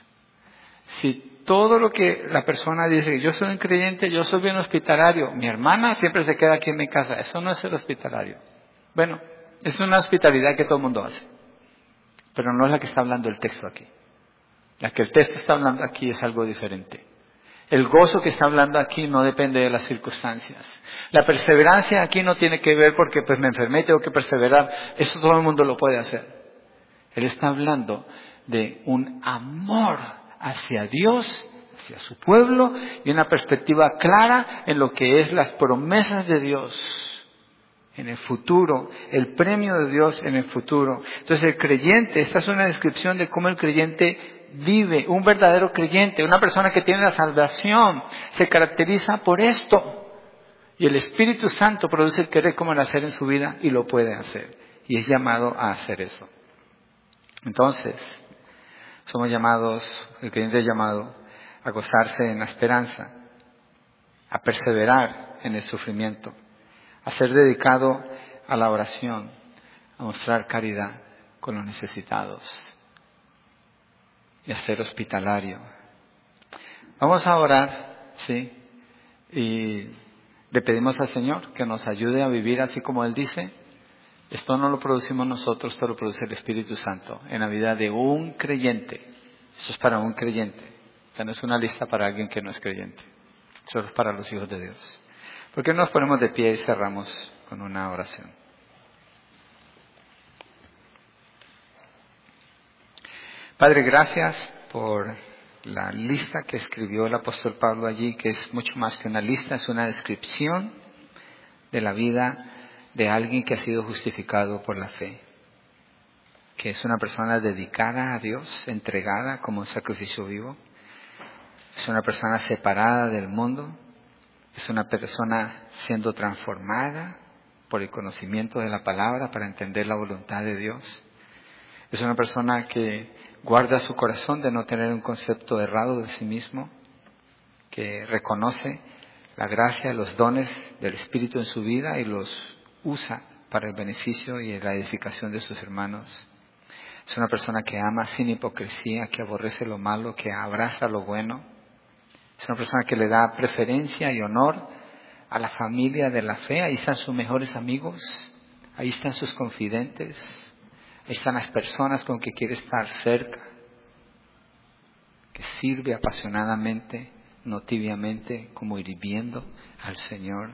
Si todo lo que la persona dice, yo soy un creyente, yo soy bien hospitalario, mi hermana siempre se queda aquí en mi casa, eso no es ser hospitalario. Bueno, es una hospitalidad que todo el mundo hace, pero no es la que está hablando el texto aquí. La que el texto está hablando aquí es algo diferente. El gozo que está hablando aquí no depende de las circunstancias. La perseverancia aquí no tiene que ver porque pues me enfermé y tengo que perseverar. Eso todo el mundo lo puede hacer. Él está hablando de un amor hacia Dios, hacia su pueblo, y una perspectiva clara en lo que es las promesas de Dios en el futuro, el premio de Dios en el futuro. Entonces el creyente, esta es una descripción de cómo el creyente vive. Un verdadero creyente, una persona que tiene la salvación, se caracteriza por esto. Y el Espíritu Santo produce el querer como el hacer en su vida y lo puede hacer. Y es llamado a hacer eso. Entonces, somos llamados, el creyente es llamado a gozarse en la esperanza, a perseverar en el sufrimiento, a ser dedicado a la oración, a mostrar caridad con los necesitados y a ser hospitalario. Vamos a orar, ¿sí? Y le pedimos al Señor que nos ayude a vivir así como Él dice. Esto no lo producimos nosotros, esto lo produce el Espíritu Santo en la vida de un creyente. Esto es para un creyente. Esta no es una lista para alguien que no es creyente. Esto es para los hijos de Dios. ¿Por qué no nos ponemos de pie y cerramos con una oración? Padre, gracias por la lista que escribió el apóstol Pablo allí, que es mucho más que una lista, es una descripción de la vida de alguien que ha sido justificado por la fe, que es una persona dedicada a Dios, entregada como un sacrificio vivo, es una persona separada del mundo, es una persona siendo transformada por el conocimiento de la palabra para entender la voluntad de Dios. Es una persona que guarda su corazón de no tener un concepto errado de sí mismo, que reconoce la gracia, los dones del Espíritu en su vida y los usa para el beneficio y la edificación de sus hermanos. Es una persona que ama sin hipocresía, que aborrece lo malo, que abraza lo bueno. Es una persona que le da preferencia y honor a la familia de la fe. Ahí están sus mejores amigos, ahí están sus confidentes, ahí están las personas con que quiere estar cerca, que sirve apasionadamente, no tibiamente, como hirviendo al Señor.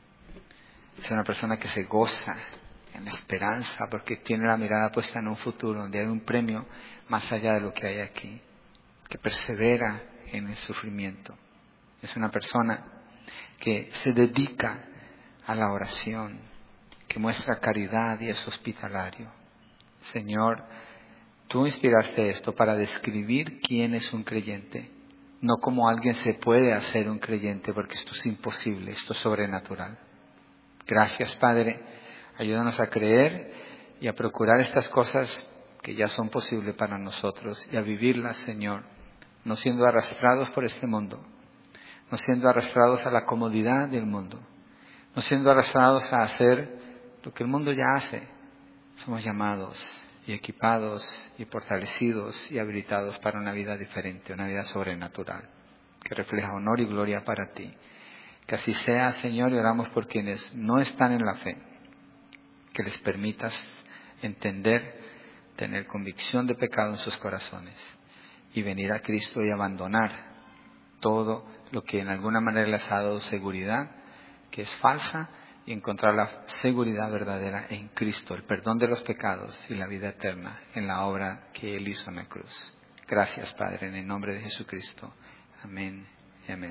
Es una persona que se goza en la esperanza porque tiene la mirada puesta en un futuro donde hay un premio más allá de lo que hay aquí, que persevera en el sufrimiento. Es una persona que se dedica a la oración, que muestra caridad y es hospitalario. Señor, tú inspiraste esto para describir quién es un creyente, no como alguien se puede hacer un creyente, porque esto es imposible, esto es sobrenatural. Gracias, Padre. Ayúdanos a creer y a procurar estas cosas que ya son posibles para nosotros y a vivirlas, Señor, no siendo arrastrados por este mundo, no siendo arrastrados a la comodidad del mundo, no siendo arrastrados a hacer lo que el mundo ya hace. Somos llamados y equipados y fortalecidos y habilitados para una vida diferente, una vida sobrenatural, que refleja honor y gloria para ti. Que así sea, Señor, y oramos por quienes no están en la fe, que les permitas entender, tener convicción de pecado en sus corazones y venir a Cristo y abandonar todo lo que en alguna manera les ha dado seguridad, que es falsa, y encontrar la seguridad verdadera en Cristo, el perdón de los pecados y la vida eterna en la obra que Él hizo en la cruz. Gracias, Padre, en el nombre de Jesucristo. Amén.